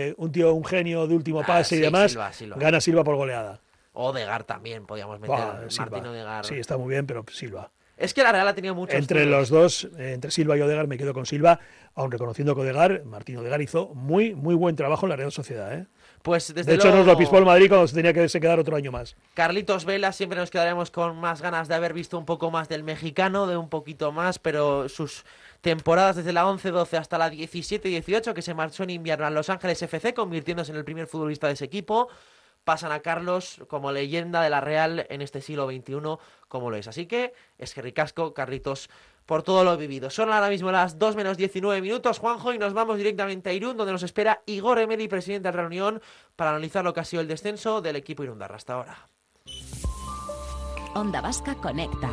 un genio de último pase y demás, Silva. Gana Silva por goleada. Odegaard también, podíamos meter. Martín Odegaard. Sí, está muy bien, pero Silva. Es que la Real ha tenido muchos entre los dos, entre Silva y Odegaard, me quedo con Silva, aun reconociendo que Martín Odegaard hizo muy buen trabajo en la Real Sociedad, Pues de hecho nos lo pispó el Madrid cuando se tenía que quedar otro año más. Carlitos Vela, siempre nos quedaremos con más ganas de haber visto un poco más del mexicano, de un poquito más, pero sus temporadas desde la 11-12 hasta la 17-18, que se marchó en invierno a Los Ángeles FC, convirtiéndose en el primer futbolista de ese equipo, pasan a Carlos como leyenda de la Real en este siglo XXI, como lo es. Así que es que ricasco, Carlitos, por todo lo vivido. Son ahora mismo las 2 menos 19 minutos, Juanjo, y nos vamos directamente a Irún, donde nos espera Igor Emery, presidente de la Reunión, para analizar lo que ha sido el descenso del equipo irundarra hasta ahora. Onda Vasca Conecta.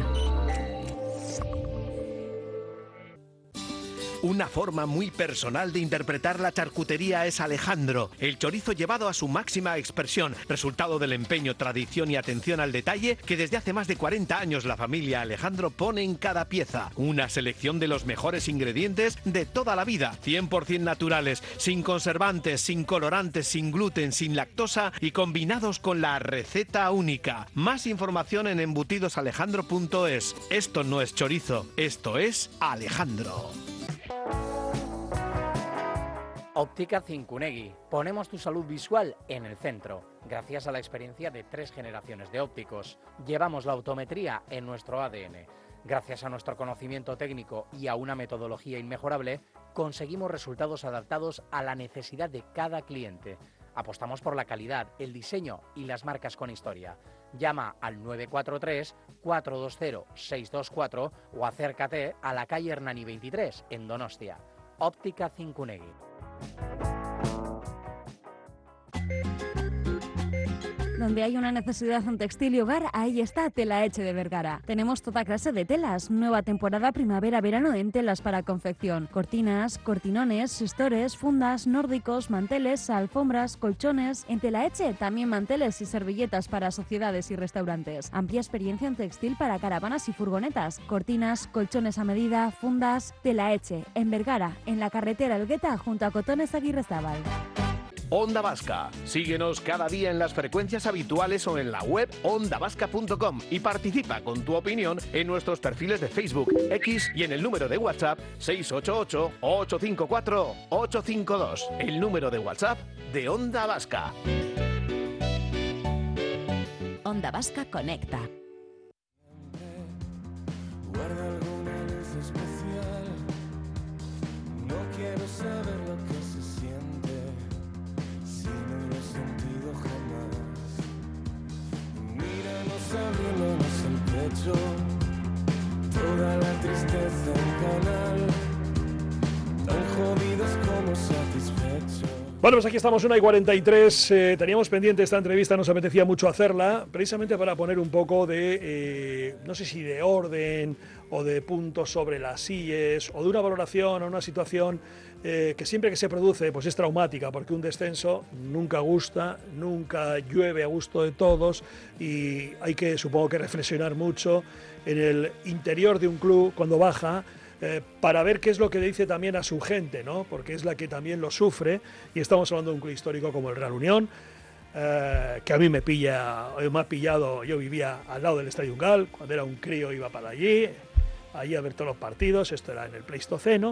Una forma muy personal de interpretar la charcutería es Alejandro, el chorizo llevado a su máxima expresión, resultado del empeño, tradición y atención al detalle que desde hace más de 40 años la familia Alejandro pone en cada pieza. Una selección de los mejores ingredientes de toda la vida, 100% naturales, sin conservantes, sin colorantes, sin gluten, sin lactosa y combinados con la receta única. Más información en embutidosalejandro.es. Esto no es chorizo, esto es Alejandro. Óptica Cincunegui. Ponemos tu salud visual en el centro. Gracias a la experiencia de 3 generaciones de ópticos, llevamos la optometría en nuestro ADN. Gracias a nuestro conocimiento técnico y a una metodología inmejorable, conseguimos resultados adaptados a la necesidad de cada cliente. Apostamos por la calidad, el diseño y las marcas con historia. Llama al 943-420-624 o acércate a la calle Hernani 23 en Donostia. Óptica Cincunegui. Donde hay una necesidad en textil y hogar, ahí está Telaheche de Vergara. Tenemos toda clase de telas. Nueva temporada primavera-verano en telas para confección. Cortinas, cortinones, estores, fundas, nórdicos, manteles, alfombras, colchones. En Telaheche también manteles y servilletas para sociedades y restaurantes. Amplia experiencia en textil para caravanas y furgonetas. Cortinas, colchones a medida, fundas. Telaheche, en Vergara, en la carretera Elgueta junto a Cotones Aguirrezabal. Onda Vasca. Síguenos cada día en las frecuencias habituales o en la web ondavasca.com y participa con tu opinión en nuestros perfiles de Facebook, X y en el número de WhatsApp 688-854-852. El número de WhatsApp de Onda Vasca. Onda Vasca Conecta. Guarda alguna luz especial. No quiero saber lo que se siente. Si no lo he sentido jamás. Míranos abriéndonos el pecho. Toda la tristeza en canal. Tan jodidos como satisfechos. Bueno, pues aquí estamos, 1:43. Teníamos pendiente esta entrevista, nos apetecía mucho hacerla, precisamente para poner un poco de, no sé si de orden o de puntos sobre las sillas o de una valoración o una situación que siempre que se produce pues es traumática, porque un descenso nunca gusta, nunca llueve a gusto de todos y hay que, supongo que reflexionar mucho en el interior de un club cuando baja. para ver qué es lo que dice también a su gente, ¿no? Porque es la que también lo sufre, y estamos hablando de un club histórico como el Real Unión, que a mí me ha pillado. Yo vivía al lado del Estadio Gal, cuando era un crío iba para allí a ver todos los partidos, esto era en el Pleistoceno,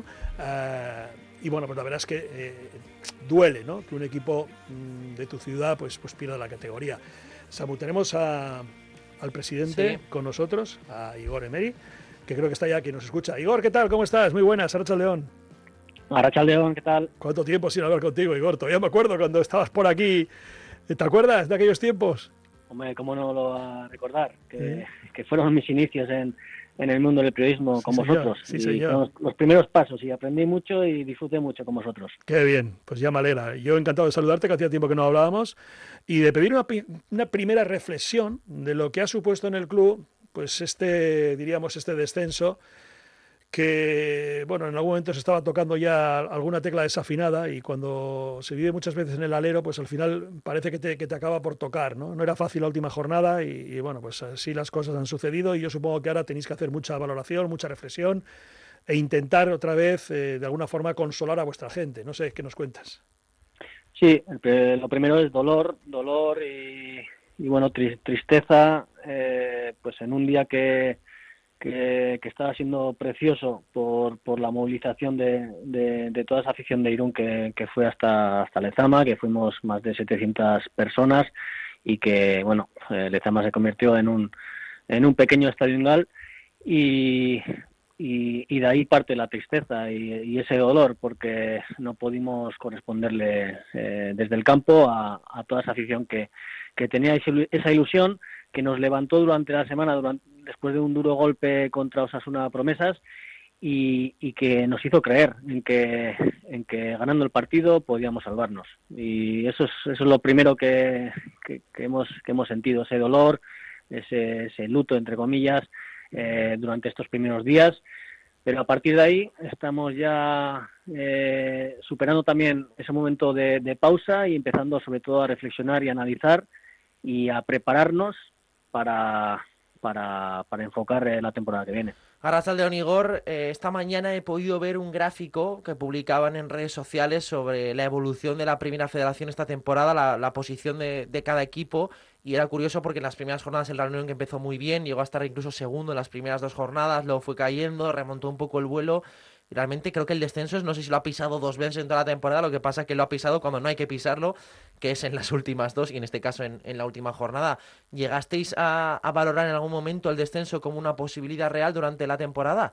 y bueno, pues la verdad es que duele, ¿no?, que un equipo de tu ciudad pues pierda la categoría. Samu, tenemos al presidente con nosotros, a Igor Emery, que creo que está ya aquí, nos escucha. Igor, ¿qué tal? ¿Cómo estás? Muy buenas, Arratsaldeon. Arratsaldeon, ¿qué tal? ¿Cuánto tiempo sin hablar contigo, Igor? Todavía me acuerdo cuando estabas por aquí. ¿Te acuerdas de aquellos tiempos? Hombre, ¿cómo no lo va a recordar? Que fueron mis inicios en el mundo del periodismo con vosotros. Sí, señor. Los primeros pasos, y aprendí mucho y disfruté mucho con vosotros. Qué bien, pues ya me alegra. Yo encantado de saludarte, que hacía tiempo que no hablábamos, y de pedir una primera reflexión de lo que ha supuesto en el club, pues este descenso, que, bueno, en algún momento se estaba tocando ya alguna tecla desafinada, y cuando se vive muchas veces en el alero, pues al final parece que te acaba por tocar, ¿no? No era fácil la última jornada, y bueno, pues así las cosas han sucedido, y yo supongo que ahora tenéis que hacer mucha valoración, mucha reflexión, e intentar otra vez, de alguna forma, consolar a vuestra gente. No sé, ¿qué nos cuentas? Sí, lo primero es dolor y bueno, tristeza, pues en un día que estaba siendo precioso por la movilización de toda esa afición de Irún que fue hasta Lezama, que fuimos más de 700 personas, y que, bueno, Lezama se convirtió en un pequeño estadio Gal, y de ahí parte la tristeza y ese dolor, porque no pudimos corresponderle desde el campo a toda esa afición que tenía esa ilusión, que nos levantó durante la semana, después de un duro golpe contra Osasuna Promesas, y que nos hizo creer en que ganando el partido podíamos salvarnos. Y eso es lo primero que hemos sentido, ese dolor, ese luto, entre comillas, durante estos primeros días. Pero a partir de ahí estamos ya superando también ese momento de pausa, y empezando sobre todo a reflexionar y a analizar y a prepararnos para enfocar la temporada que viene. Arratsaldeon, Igor, esta mañana he podido ver un gráfico que publicaban en redes sociales sobre la evolución de la Primera Federación esta temporada, la posición de cada equipo, y era curioso porque en las primeras jornadas el Real Unión, que empezó muy bien, llegó a estar incluso segundo en las primeras 2 jornadas, luego fue cayendo, remontó un poco el vuelo. Y realmente creo que el descenso, no sé si lo ha pisado 2 veces en toda la temporada, lo que pasa es que lo ha pisado cuando no hay que pisarlo, que es en las últimas 2, y en este caso en la última jornada. ¿Llegasteis a valorar en algún momento el descenso como una posibilidad real durante la temporada?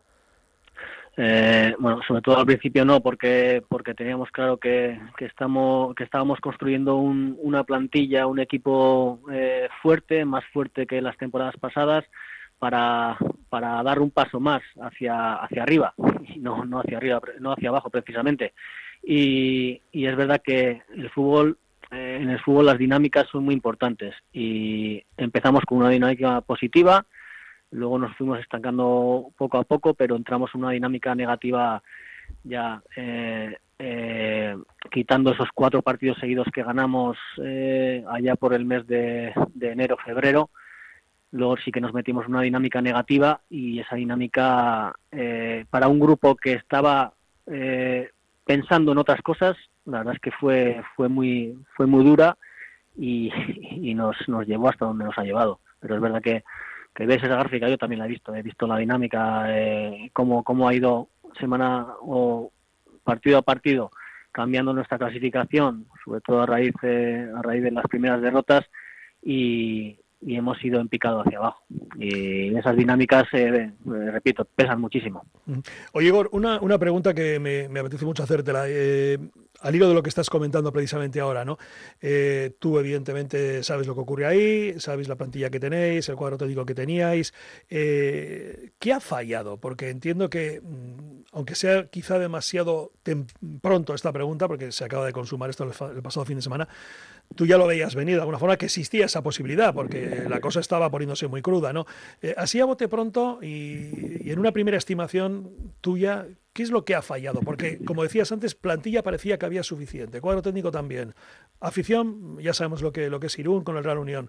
Bueno, sobre todo al principio no, porque teníamos claro que estábamos construyendo una plantilla, un equipo fuerte, más fuerte que las temporadas pasadas, para dar un paso más hacia arriba, y no hacia arriba, no hacia abajo precisamente. Y es verdad que en el fútbol las dinámicas son muy importantes, y empezamos con una dinámica positiva, luego nos fuimos estancando poco a poco, pero entramos en una dinámica negativa ya, quitando esos 4 partidos seguidos que ganamos allá por el mes de enero-febrero. Luego sí que nos metimos en una dinámica negativa, y esa dinámica, para un grupo que estaba pensando en otras cosas, la verdad es que fue muy dura, y nos llevó hasta donde nos ha llevado. Pero es verdad que ves esa gráfica, yo también la he visto la dinámica, cómo ha ido semana o partido a partido cambiando nuestra clasificación, sobre todo a raíz de las primeras derrotas, y hemos ido en picado hacia abajo, y esas dinámicas, repito, pesan muchísimo. Oye, Igor, una pregunta que me apetece mucho hacértela, al hilo de lo que estás comentando precisamente ahora, ¿no? Tú evidentemente sabes lo que ocurre ahí, sabes la plantilla que tenéis, el cuadro técnico que teníais. ¿Qué ha fallado? Porque entiendo que, aunque sea quizá demasiado pronto esta pregunta, porque se acaba de consumar esto el pasado fin de semana, tú ya lo veías venir de alguna forma, que existía esa posibilidad, porque la cosa estaba poniéndose muy cruda, ¿no? Así a bote pronto, y en una primera estimación tuya, ¿qué es lo que ha fallado? Porque, como decías antes, plantilla parecía que había suficiente, cuadro técnico también, afición, ya sabemos lo que es Irún con el Real Unión.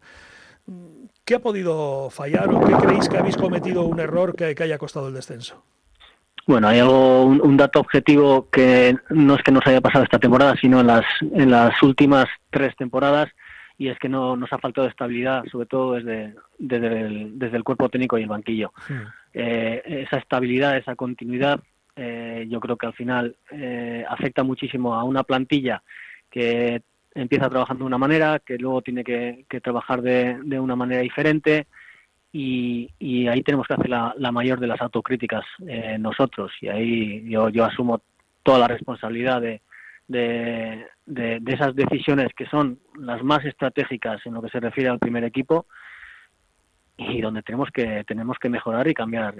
¿Qué ha podido fallar, o qué creéis que habéis cometido un error que haya costado el descenso? Bueno, hay un dato objetivo que no es que nos haya pasado esta temporada, sino en las últimas 3 temporadas, y es que no nos ha faltado estabilidad, sobre todo desde el cuerpo técnico y el banquillo. Sí. Esa estabilidad, esa continuidad, yo creo que al final afecta muchísimo a una plantilla que empieza trabajando de una manera, que luego tiene que trabajar de una manera diferente. Y ahí tenemos que hacer la mayor de las autocríticas nosotros, y ahí yo asumo toda la responsabilidad de esas decisiones que son las más estratégicas en lo que se refiere al primer equipo, y donde tenemos que mejorar y cambiar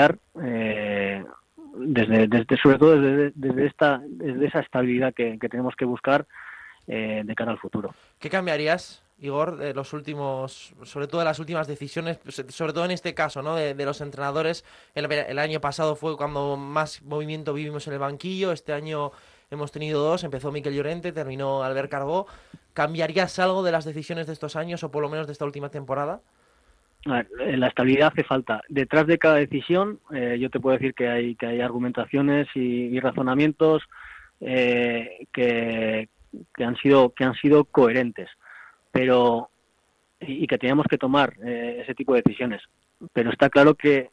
sobre todo desde esa estabilidad que tenemos que buscar de cara al futuro. ¿Qué cambiarías, Igor, de los últimos, sobre todo de las últimas decisiones, sobre todo en este caso, ¿no? de los entrenadores? El año pasado fue cuando más movimiento vivimos en el banquillo, este año hemos tenido 2, empezó Mikel Llorente, terminó Albert Carbó. ¿Cambiarías algo de las decisiones de estos años, o por lo menos de esta última temporada? A ver, la estabilidad hace falta. Detrás de cada decisión, yo te puedo decir que hay argumentaciones y razonamientos que han sido coherentes, pero y que teníamos que tomar ese tipo de decisiones. Pero está claro que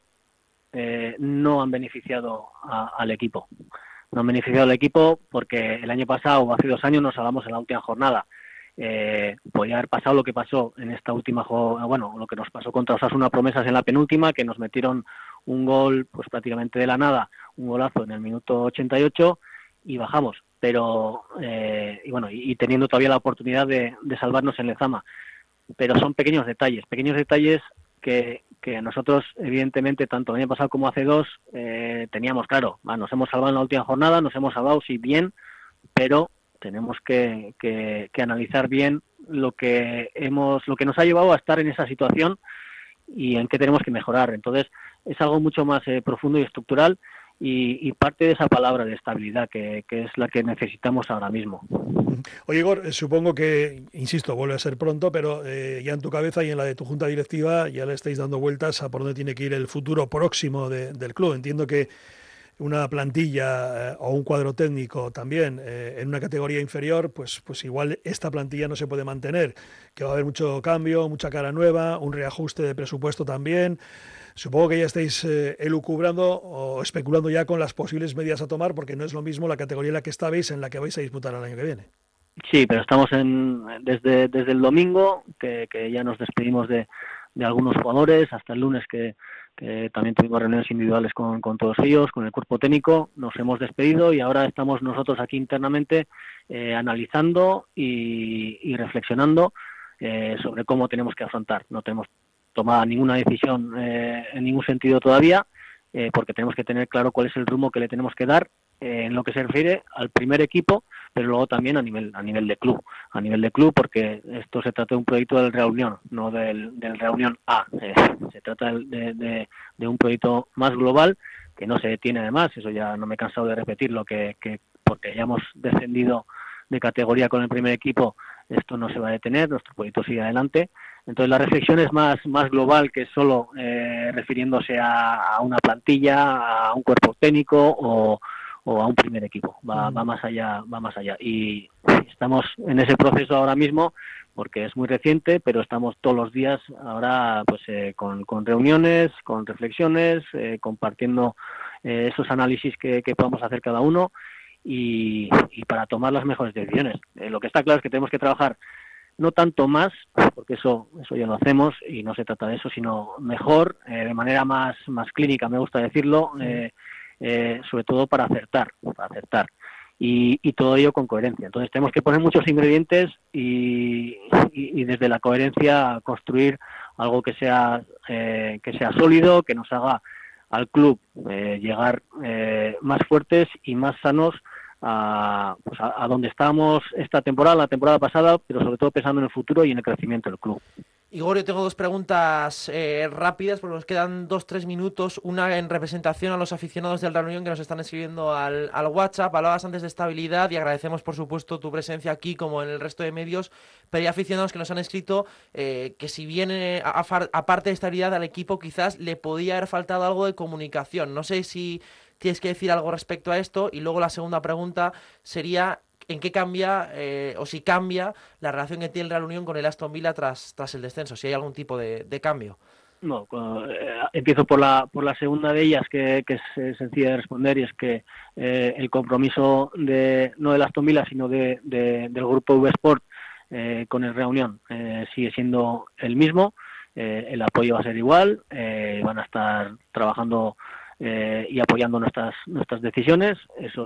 no han beneficiado al equipo. No han beneficiado al equipo porque el año pasado o hace 2 años nos hablamos en la última jornada. Podía haber pasado lo que pasó en esta última lo que nos pasó contra Osasuna Promesas en la penúltima, que nos metieron un gol pues prácticamente de la nada, un golazo en el minuto 88 y bajamos, pero y teniendo todavía la oportunidad de salvarnos en Lezama. Pero son pequeños detalles que nosotros, evidentemente, tanto el año pasado como hace 2, teníamos claro, nos hemos salvado en la última jornada, nos hemos salvado, sí, bien, pero tenemos que analizar bien lo que nos ha llevado a estar en esa situación y en qué tenemos que mejorar. Entonces, es algo mucho más profundo y estructural, y parte de esa palabra de estabilidad que es la que necesitamos ahora mismo. Oye, Igor, supongo que, insisto, vuelve a ser pronto, pero ya en tu cabeza y en la de tu junta directiva ya le estáis dando vueltas a por dónde tiene que ir el futuro próximo del club. Entiendo que una plantilla o un cuadro técnico también en una categoría inferior, pues igual esta plantilla no se puede mantener, que va a haber mucho cambio, mucha cara nueva, un reajuste de presupuesto también. Supongo que ya estáis elucubrando o especulando ya con las posibles medidas a tomar, porque no es lo mismo la categoría en la que estabais en la que vais a disputar el año que viene. Sí, pero estamos desde el domingo, que ya nos despedimos de algunos jugadores, hasta el lunes que también tuvimos reuniones individuales con todos ellos, con el cuerpo técnico, nos hemos despedido y ahora estamos nosotros aquí internamente analizando y reflexionando sobre cómo tenemos que afrontar. No tenemos tomada ninguna decisión en ningún sentido todavía, porque tenemos que tener claro cuál es el rumbo que le tenemos que dar en lo que se refiere al primer equipo, pero luego también a nivel de club, porque esto se trata de un proyecto del Real Unión, no del Real Unión A. Se trata de un proyecto más global que no se detiene. Además, eso ya no me he cansado de repetirlo, que porque hayamos descendido de categoría con el primer equipo, esto no se va a detener, nuestro proyecto sigue adelante. Entonces la reflexión es más global que solo refiriéndose a una plantilla, a un cuerpo técnico o a un primer equipo. Va más allá. Y estamos en ese proceso ahora mismo, porque es muy reciente, pero estamos todos los días ahora pues con reuniones, con reflexiones, compartiendo esos análisis que podamos hacer cada uno y para tomar las mejores decisiones. Lo que está claro es que tenemos que trabajar no tanto más, porque eso ya lo hacemos y no se trata de eso, sino mejor, de manera más clínica, me gusta decirlo, sobre todo para acertar y todo ello con coherencia. Entonces tenemos que poner muchos ingredientes y desde la coherencia construir algo que sea sólido, que nos haga al club llegar más fuertes y más sanos a donde estábamos esta temporada, la temporada pasada, pero sobre todo pensando en el futuro y en el crecimiento del club. Igor, yo tengo 2 preguntas rápidas, porque nos quedan 2-3 minutos. Una en representación a los aficionados del Real Unión que nos están escribiendo al WhatsApp. Hablabas antes de estabilidad y agradecemos, por supuesto, tu presencia aquí, como en el resto de medios. Pero hay aficionados que nos han escrito que si bien, aparte de estabilidad al equipo, quizás le podía haber faltado algo de comunicación. No sé si tienes que decir algo respecto a esto. Y luego la segunda pregunta sería ¿en qué cambia o si cambia la relación que tiene el Real Unión con el Aston Villa tras el descenso? Si hay algún tipo de cambio. No, empiezo por la segunda de ellas, que es sencilla de responder, y es que el compromiso no del Aston Villa, sino del grupo V-Sport con el Real Unión sigue siendo el mismo. El apoyo va a ser igual, van a estar trabajando y apoyando nuestras decisiones.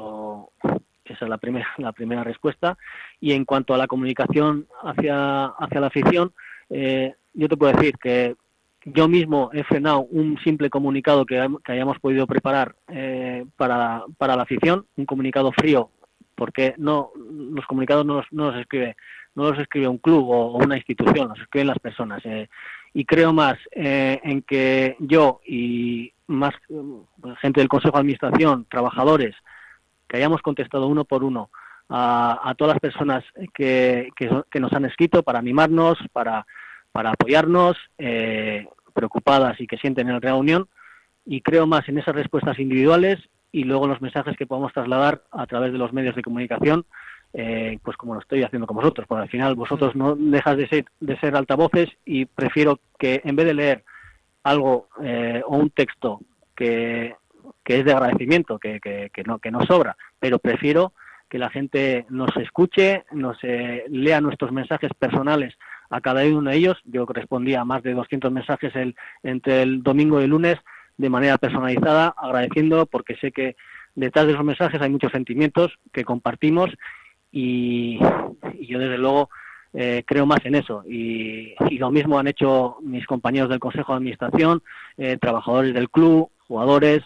Esa es la primera respuesta. Y en cuanto a la comunicación hacia la afición, yo te puedo decir que yo mismo he frenado un simple comunicado que hayamos podido preparar para la afición, un comunicado frío, porque los comunicados no los escribe un club o una institución, los escriben las personas. Y creo más en que yo y más gente del Consejo de Administración, trabajadores, que hayamos contestado uno por uno a todas las personas que nos han escrito para animarnos, para apoyarnos, preocupadas y que sienten el Real Unión, y creo más en esas respuestas individuales y luego en los mensajes que podamos trasladar a través de los medios de comunicación, pues como lo estoy haciendo con vosotros, porque al final vosotros no dejas de ser altavoces, y prefiero que en vez de leer algo o un texto que es de agradecimiento, que no sobra, pero prefiero que la gente nos escuche, lea nuestros mensajes personales a cada uno de ellos. Yo respondí a más de 200 mensajes entre el domingo y el lunes de manera personalizada, agradeciendo, porque sé que detrás de esos mensajes hay muchos sentimientos que compartimos, y yo desde luego creo más en eso, y lo mismo han hecho mis compañeros del Consejo de Administración, trabajadores del club, jugadores,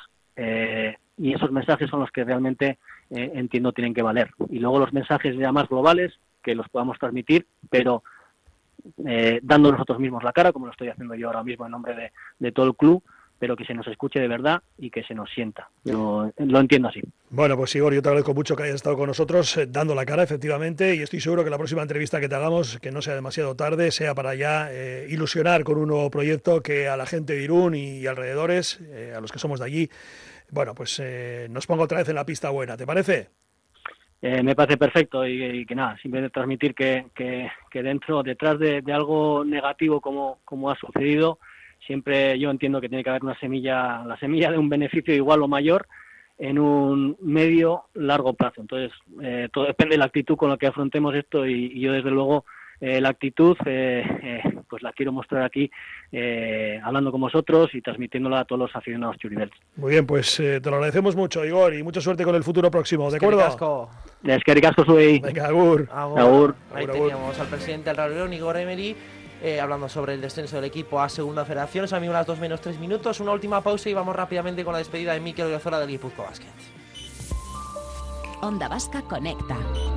y esos mensajes son los que realmente entiendo tienen que valer. Y luego los mensajes ya más globales, que los podamos transmitir, pero dando nosotros mismos la cara, como lo estoy haciendo yo ahora mismo en nombre de todo el club, pero que se nos escuche de verdad y que se nos sienta. Yo lo entiendo así. Bueno, pues Igor, yo te agradezco mucho que hayas estado con nosotros dando la cara, efectivamente, y estoy seguro que la próxima entrevista que te hagamos, que no sea demasiado tarde, sea para ya ilusionar con un nuevo proyecto que a la gente de Irún y alrededores, a los que somos de allí, bueno, pues nos ponga otra vez en la pista buena. ¿Te parece? Me parece perfecto, y que nada, simplemente transmitir que detrás de algo negativo como ha sucedido, siempre yo entiendo que tiene que haber la semilla de un beneficio igual o mayor en un medio largo plazo. Entonces, todo depende de la actitud con la que afrontemos esto, y yo desde luego la actitud pues la quiero mostrar aquí hablando con vosotros y transmitiéndola a todos los aficionados churibels. Muy bien, pues te lo agradecemos mucho, Igor, y mucha suerte con el futuro próximo, ¿de acuerdo? Eskerrik asko zuei. Venga, agur. Agur. Ahí teníamos al presidente del Real Unión, Igor Emery, hablando sobre el descenso del equipo a Segunda Federación. Son las 2 menos 3 minutos, una última pausa y vamos rápidamente con la despedida de Mikel Odriozola del Guipúzcoa Basket. Onda Vasca conecta.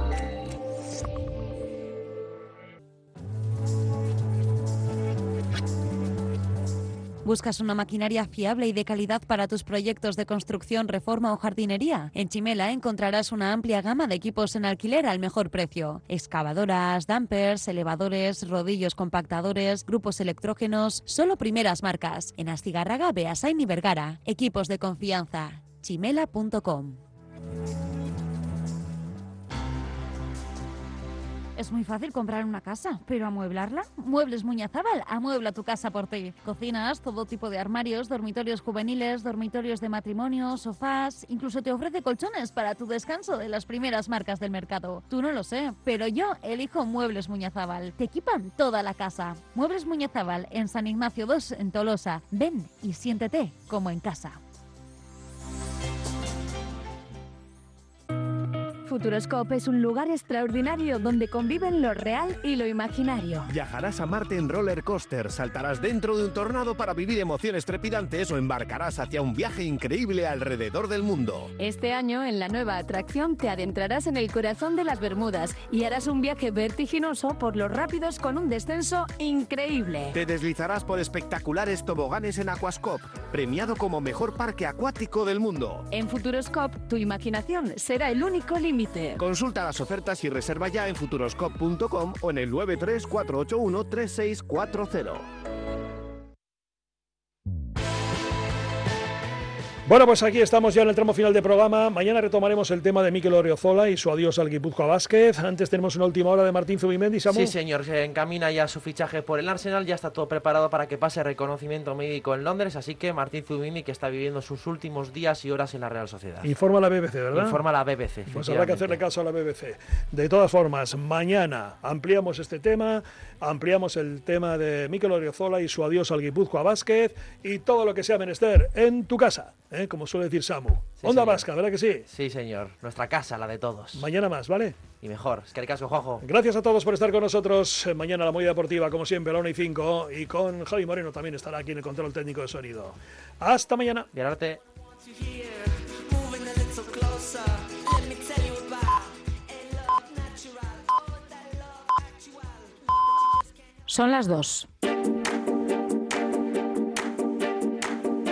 ¿Buscas una maquinaria fiable y de calidad para tus proyectos de construcción, reforma o jardinería? En Chimela encontrarás una amplia gama de equipos en alquiler al mejor precio. Excavadoras, dumpers, elevadores, rodillos compactadores, grupos electrógenos, solo primeras marcas. En Astigarraga, Beasain y Vergara. Equipos de confianza. chimela.com. Es muy fácil comprar una casa, pero ¿amueblarla? Muebles Muñazábal amuebla tu casa por ti. Cocinas, todo tipo de armarios, dormitorios juveniles, dormitorios de matrimonio, sofás, incluso te ofrece colchones para tu descanso de las primeras marcas del mercado. Tú no lo sé, pero yo elijo Muebles Muñazábal. Te equipan toda la casa. Muebles Muñazábal en San Ignacio 2 en Tolosa. Ven y siéntete como en casa. Futuroscope es un lugar extraordinario donde conviven lo real y lo imaginario. Viajarás a Marte en roller coaster, saltarás dentro de un tornado para vivir emociones trepidantes o embarcarás hacia un viaje increíble alrededor del mundo. Este año, en la nueva atracción, te adentrarás en el corazón de las Bermudas y harás un viaje vertiginoso por los rápidos con un descenso increíble. Te deslizarás por espectaculares toboganes en Aquascope, premiado como mejor parque acuático del mundo. En Futuroscope, tu imaginación será el único límite. Consulta las ofertas y reserva ya en futuroscope.com o en el 934813640. Bueno, pues aquí estamos ya en el tramo final del programa. Mañana retomaremos el tema de Mikel Odriozola y su adiós al Guipúzcoa Basket. Antes tenemos una última hora de Martín Zubimendi, Samu. Sí, señor, se encamina ya su fichaje por el Arsenal, ya está todo preparado para que pase reconocimiento médico en Londres, así que Martín Zubimendi, que está viviendo sus últimos días y horas en la Real Sociedad. Informa la BBC, ¿verdad? Informa la BBC. Pues habrá que hacerle caso a la BBC. De todas formas, mañana ampliamos este tema, ampliamos el tema de Mikel Odriozola y su adiós al Guipúzcoa Basket y todo lo que sea menester en tu casa, como suele decir Samu. Sí, Onda señor. Vasca, ¿verdad que sí? Sí, señor. Nuestra casa, la de todos. Mañana más, ¿vale? Y mejor. Es que el caso, Juanjo. Gracias a todos por estar con nosotros. Mañana la Movida Deportiva, como siempre, a la 1:05. Y con Javi Moreno también estará aquí en el control técnico de sonido. Hasta mañana. Bien arte. Son las 2.